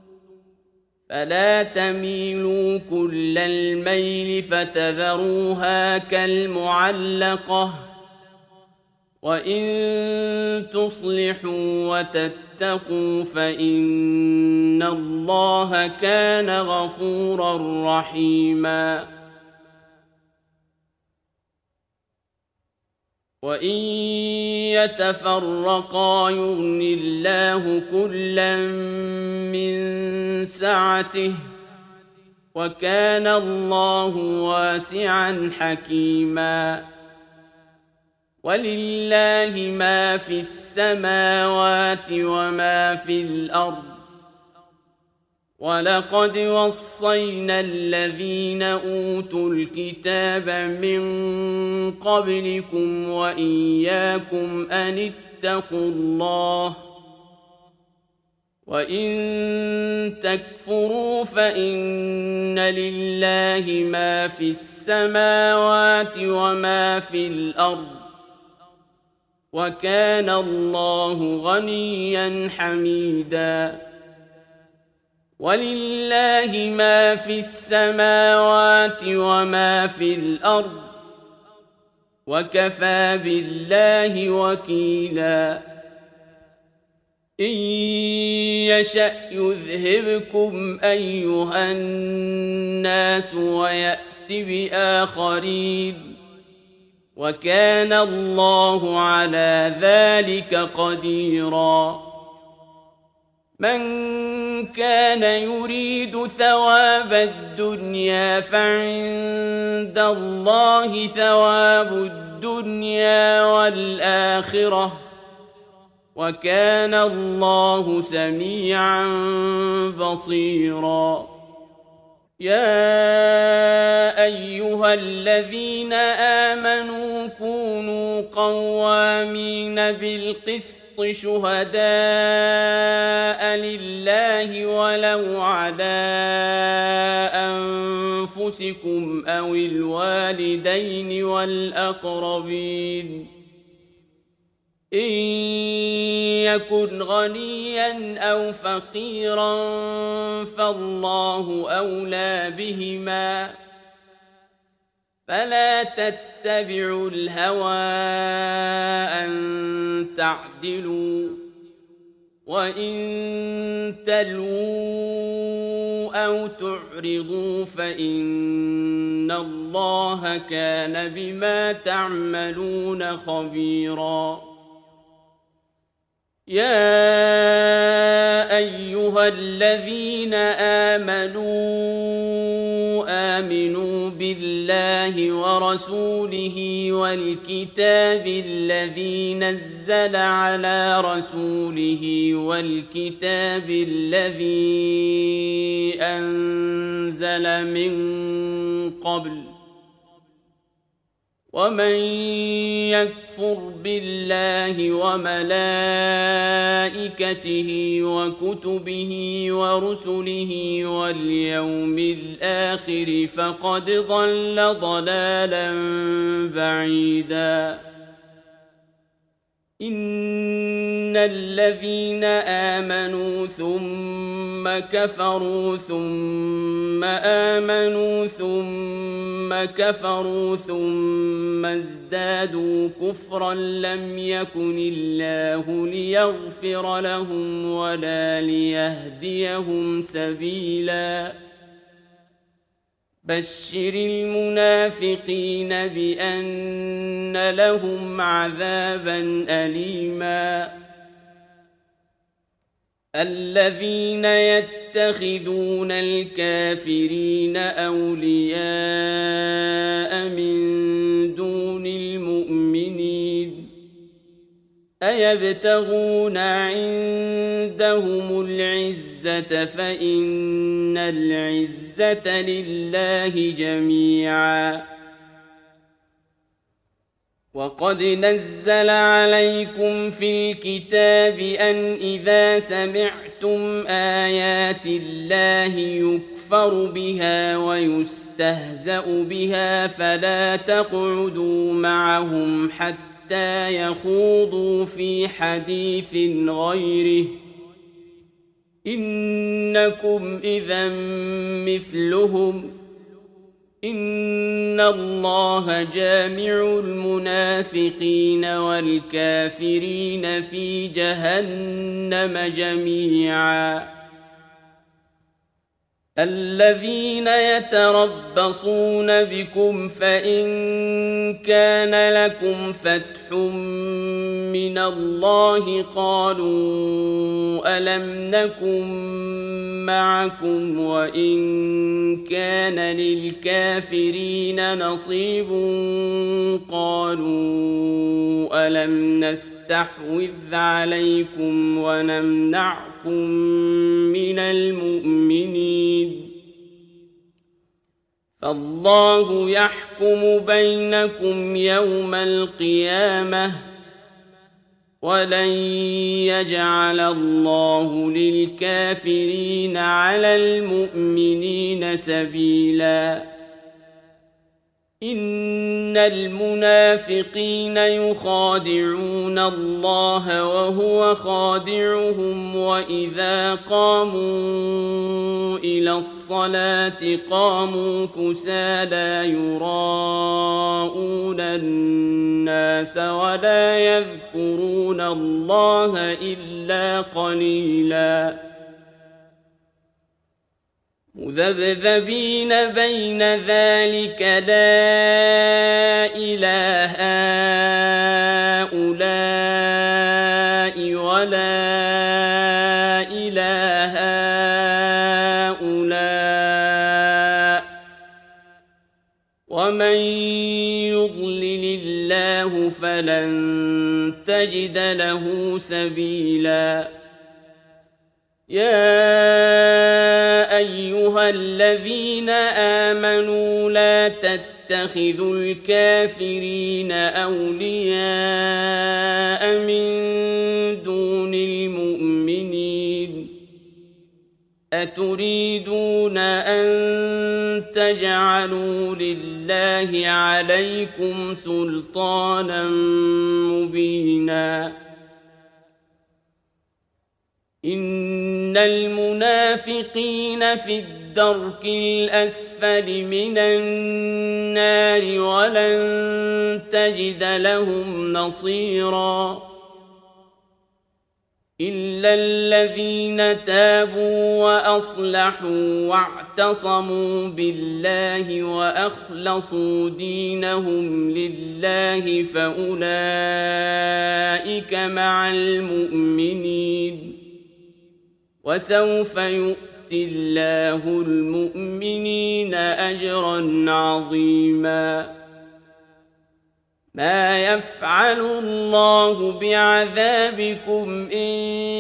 فلا تميلوا كل الميل فتذروها كالمعلقة وإن تصلحوا وتتقوا فإن الله كان غفورا رحيما وإن يتفرقا يغن الله كلا من سعته وكان الله واسعا حكيما ولله ما في السماوات وما في الأرض ولقد وصينا الذين أوتوا الكتاب من قبلكم وإياكم أن اتقوا الله وإن تكفروا فإن لله ما في السماوات وما في الأرض وكان الله غنيا حميدا ولله ما في السماوات وما في الأرض وكفى بالله وكيلا إن يشأ يذهبكم أيها الناس ويأت بآخرين وكان الله على ذلك قديرا من كان يريد ثواب الدنيا فعند الله ثواب الدنيا والآخرة وكان الله سميعا بصيرا يا أيها الذين آمنوا كونوا قوامين بالقسط شهداء لله ولو على أنفسكم أو الوالدين والأقربين إن يكن غنيا أو فقيرا فالله أولى بهما فلا تتبعوا الهوى أن تعدلوا وإن تلووا أو تعرضوا فإن الله كان بما تعملون خبيرا يا أيها الذين آمنوا بالله ورسوله والكتاب الذي نزل على رسوله والكتاب الذي أنزل من قبل ومن يكفر بالله وملائكته وكتبه ورسله واليوم الآخر فقد ضل ضلالا بعيدا إن الذين آمنوا ثم كفروا ثم آمنوا ثم كفروا ثم ازدادوا كفرا لم يكن الله ليغفر لهم ولا ليهديهم سبيلا بشر المنافقين بأن لهم عذابا أليما الذين يتخذون الكافرين أولياء من دون المؤمنين أيبتغون عندهم العزة فإن العزة لله جميعا وقد نزل عليكم في الكتاب أن إذا سمعتم آيات الله يكفر بها ويستهزأ بها فلا تقعدوا معهم حتى يخوضوا في حديث غيره إنكم إذا مثلهم إن الله جامع المنافقين والكافرين في جهنم جميعا الذين يتربصون بكم فإن كان لكم فتح من الله قالوا ألم نكن معكم وإن كان للكافرين نصيب قالوا ألم نستحوذ عليكم ونمنعكم من المؤمنين فالله يحكم بينكم يوم القيامة ولن يجعل الله للكافرين على المؤمنين سبيلا إن المنافقين يخادعون الله وهو خادعهم وإذا قاموا إلى الصلاة قاموا كسالى يراءون الناس ولا يذكرون الله إلا قليلا مذبذبين بين ذلك لا إله هؤلاء ولا إله هؤلاء ومن يضلل الله فلن تجد له سبيلا يا أيها الذين آمنوا لا تتخذوا الكافرين أولياء من دون المؤمنين أتريدون أن تجعلوا لله عليكم سلطانا مبينا إن المنافقين في الدرك الأسفل من النار ولن تجد لهم نصيرا إلا الذين تابوا وأصلحوا واعتصموا بالله وأخلصوا دينهم لله فأولئك مع المؤمنين وسوف يؤتي الله المؤمنين أجرا عظيما ما يفعل الله بعذابكم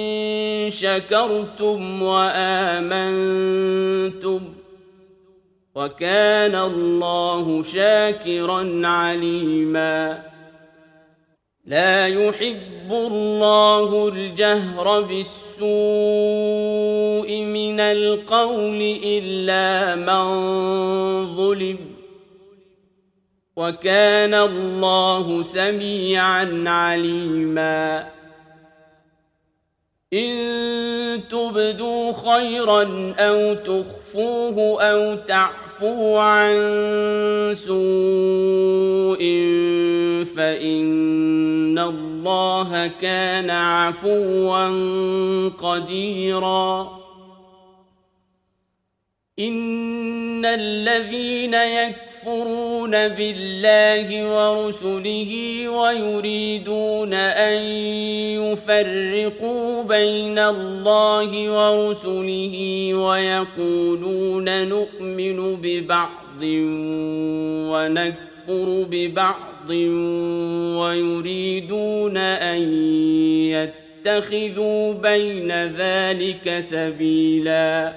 إن شكرتم وآمنتم وكان الله شاكرا عليما لا يحب الله الجهر بالسوء من القول إلا من ظلم وكان الله سميعا عليما إن تبدوا خيرا أو تخفوه أو تعفوا عن سوء فإن الله كان عفوا قديرا إن الذين يكفرون بالله ورسله ويريدون أن يفرقوا بين الله ورسله ويقولون نؤمن ببعض ونكفر ببعض ويريدون أن يتخذوا بين ذلك سبيلا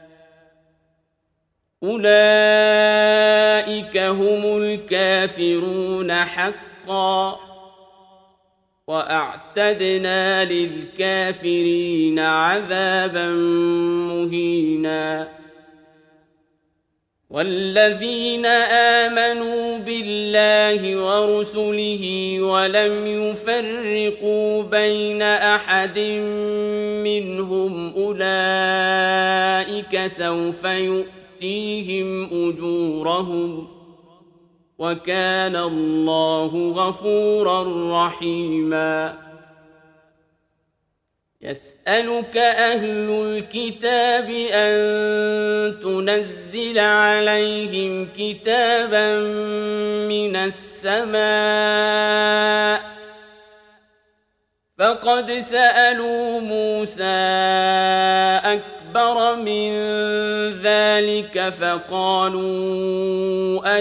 أولئك هم الكافرون حقا وأعتدنا للكافرين عذابا مهينا والذين آمنوا بالله ورسله ولم يفرقوا بين أحد منهم أولئك سوف يؤتيهم أجورهم وكان الله غفورا رحيما يسألك أهل الكتاب أن تنزل عليهم كتابا من السماء فقد سألوا موسى أكبر من ذلك فقالوا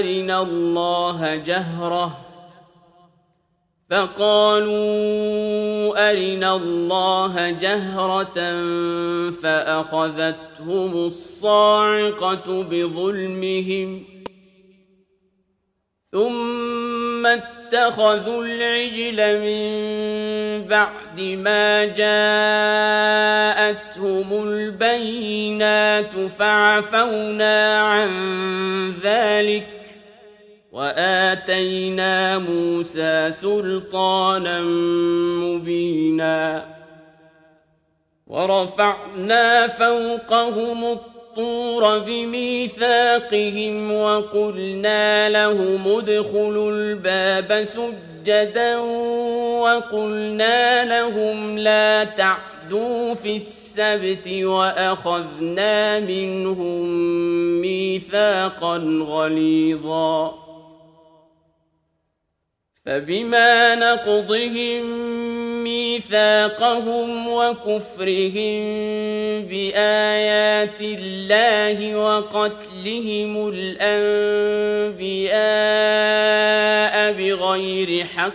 أرنا الله جهرة فأخذتهم الصاعقة بظلمهم ثم اتخذوا العجل من بعد ما جاءتهم البينات فعفونا عن ذلك وآتينا موسى سلطانا مبينا ورفعنا فوقهم الطور بميثاقهم وقلنا لهم ادخلوا الباب سجدا وقلنا لهم لا تعدوا في السبت وأخذنا منهم ميثاقا غليظا فبما نقضهم ميثاقهم وكفرهم بآيات الله وقتلهم الأنبياء بغير حق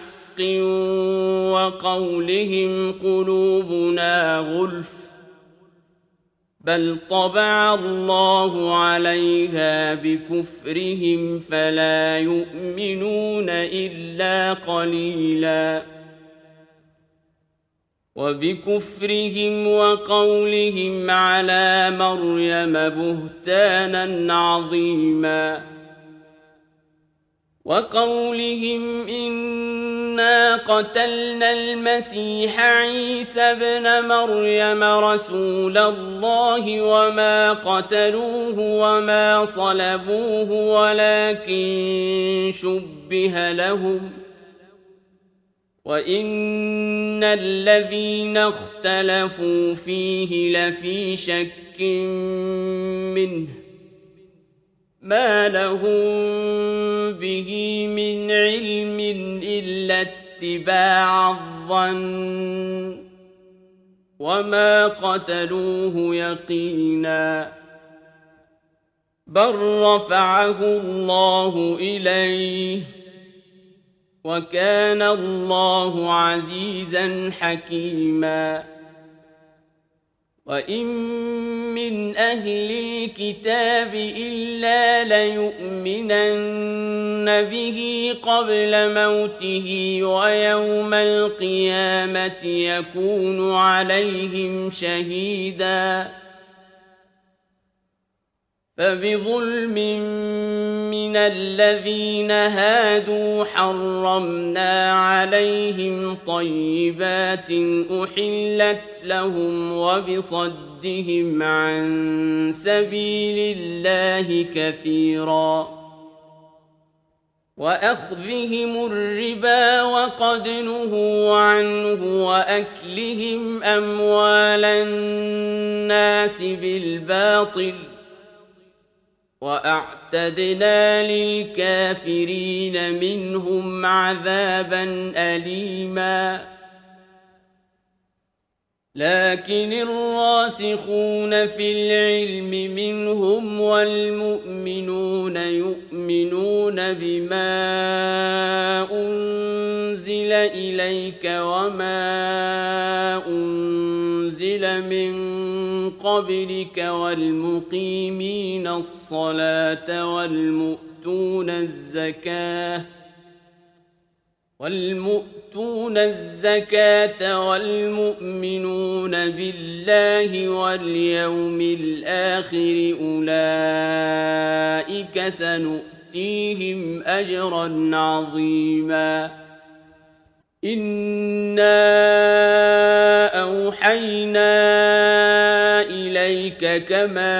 وقولهم قلوبنا غلف بل طبع الله عليها بكفرهم فلا يؤمنون إلا قليلا وبكفرهم وقولهم على مريم بهتانا عظيما وقولهم إنا قتلنا المسيح عيسى ابن مريم رسول الله وما قتلوه وما صلبوه ولكن شبه لهم وإن الذين اختلفوا فيه لفي شك منه ما لهم به من علم إلا اتباع الظن وما قتلوه يقينا بل رفعه الله إليه وكان الله عزيزا حكيما وَإِن مِّنْ أَهْلِ الْكِتَابِ إِلَّا لَيُؤْمِنَنَّ بِهِ قَبْلَ مَوْتِهِ وَيَوْمَ الْقِيَامَةِ يَكُونُ عَلَيْهِمْ شَهِيدًا فَبِظُلْمٍ مِّنَ الَّذِينَ هَادُوا حَرَّمْنَا عَلَيْهِمْ طَيِّبَاتٍ أُحِلَّتْ لَهُمْ وَبِصَدِّهِمْ عَن سَبِيلِ اللَّهِ كَثِيرًا وَأَخْذِهِمُ الرِّبَا وَقَدْ نُهُوا عَنْهُ وَأَكْلِهِمْ أَمْوَالَ النَّاسِ بِالْبَاطِلِ وَأَعْتَدْنَا لِلْكَافِرِينَ مِنْهُمْ عَذَابًا أَلِيمًا لكن الراسخون في العلم منهم والمؤمنون يؤمنون بما أنزل إليك وما أنزل من قبلك والمقيمين الصلاة والمؤتون الزكاة والمؤمنون بالله واليوم الآخر أولئك سنؤتيهم أجرا عظيما إنا أوحينا إليك كما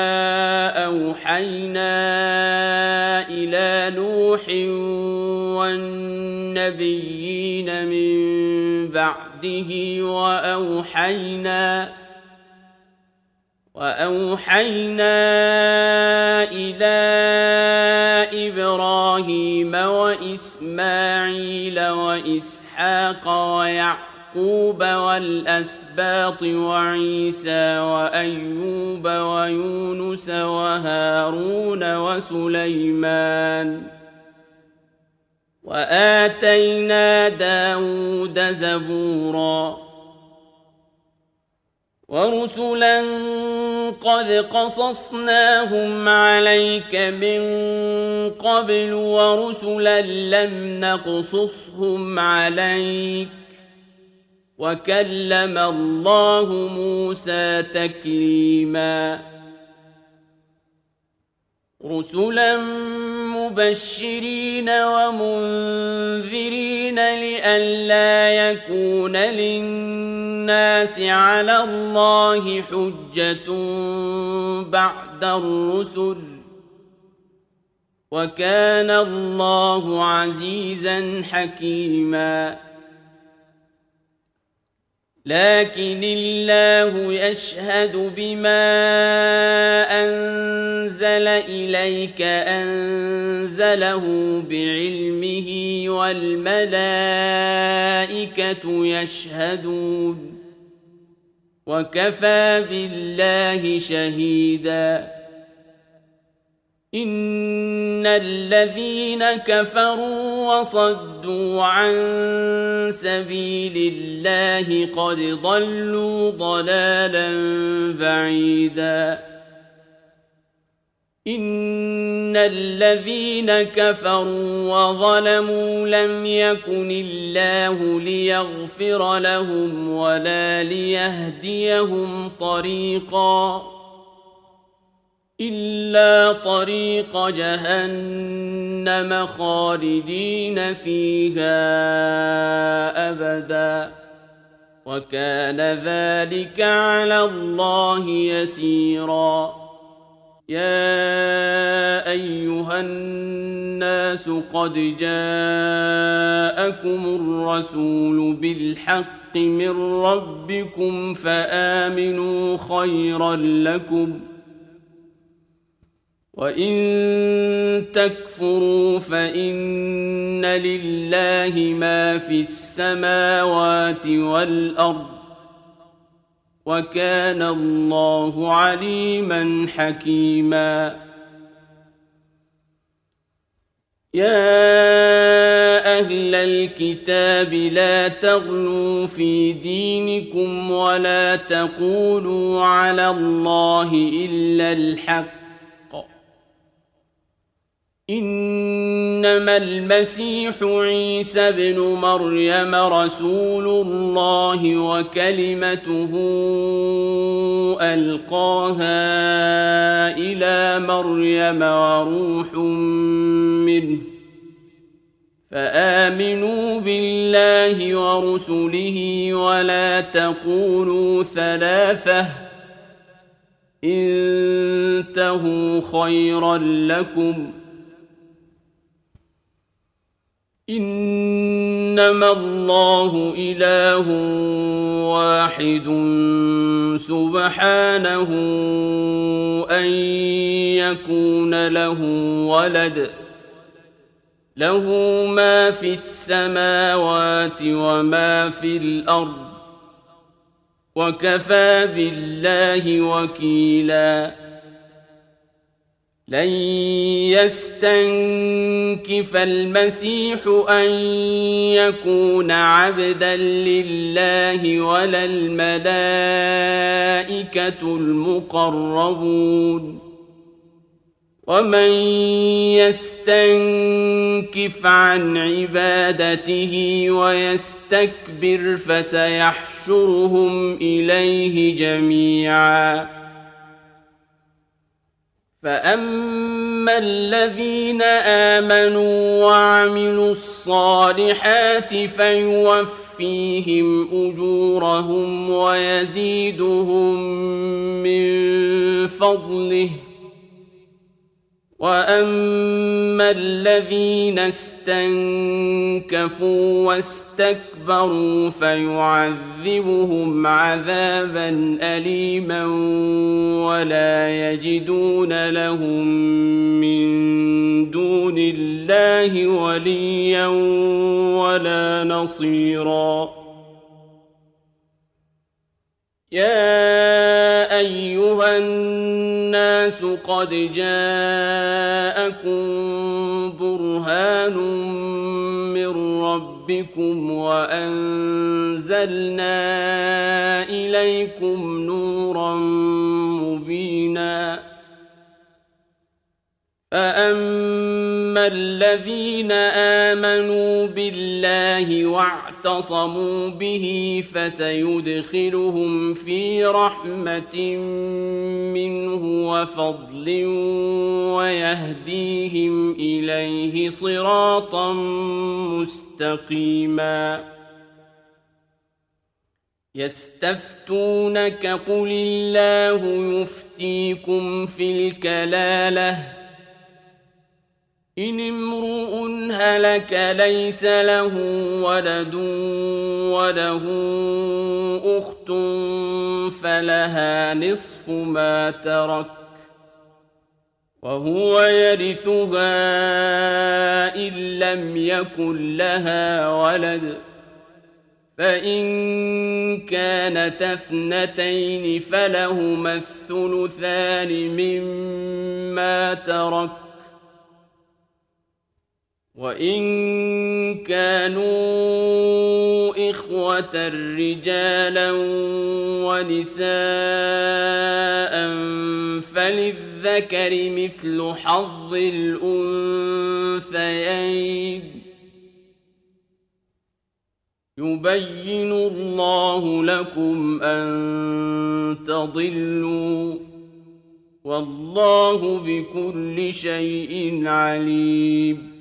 أوحينا إلى نوح والنبيين من بعده وأوحينا إلى إبراهيم وإسماعيل وإسحاق ويعقوب والأسباط وعيسى وأيوب ويونس وهارون وسليمان وآتينا داود زبورا ورسلا قد قصصناهم عليك من قبل ورسلا لم نقصصهم عليك وكلم الله موسى تكليما رسلا مبشرين ومنذرين لئلا يكون للناس على الله حجة بعد الرسل وكان الله عزيزا حكيما لكن الله يشهد بما أنزل إليك أنزله بعلمه والملائكة يشهدون وكفى بالله شهيدا إن الذين كفروا وصدوا عن سبيل الله قد ضلوا ضلالا بعيدا إن الذين كفروا وظلموا لم يكن الله ليغفر لهم ولا ليهديهم طريقا إلا طريق جهنم خالدين فيها أبدا وكان ذلك على الله يسيرا يا أيها الناس قد جاءكم الرسول بالحق من ربكم فآمنوا خيرا لكم وإن تكفروا فإن لله ما في السماوات والأرض وكان الله عليما حكيما يا أهل الكتاب لا تغلوا في دينكم ولا تقولوا على الله إلا الحق إنما المسيح عيسى بن مريم رسول الله وكلمته ألقاها إلى مريم وروح منه فآمنوا بالله ورسله ولا تقولوا ثلاثة انتهوا خيرا لكم إنما الله إله واحد سبحانه أن يكون له ولد له ما في السماوات وما في الأرض وكفى بالله وكيلا لن يستنكف المسيح أن يكون عبدا لله ولا الملائكة المقربون ومن يستنكف عن عبادته ويستكبر فسيحشرهم إليه جميعا فأما الذين آمنوا وعملوا الصالحات فيوفيهم أجورهم ويزيدهم من فضله وأما الذين استنكفوا واستكبروا فيعذبهم عذابا أليما ولا يجدون لهم من دون الله وليا ولا نصيرا يا أيها الناس قد جاءكم برهان من ربكم وأنزلنا إليكم نورا مبينا فأما الذين آمنوا بالله واعتصموا به فسيدخلهم في رحمة منه وفضل ويهديهم إليه صراطا مستقيما يستفتونك قل الله يفتيكم في الكلالة إن امرؤ هلك ليس له ولد وله أخت فلها نصف ما ترك وهو يرثها إن لم يكن لها ولد فإن كانتا اثنتين فلهما الثلثان مما ترك وإن كانوا إخوة رجالا ونساء فللذكر مثل حظ الأنثيين يبين الله لكم أن تضلوا والله بكل شيء عليم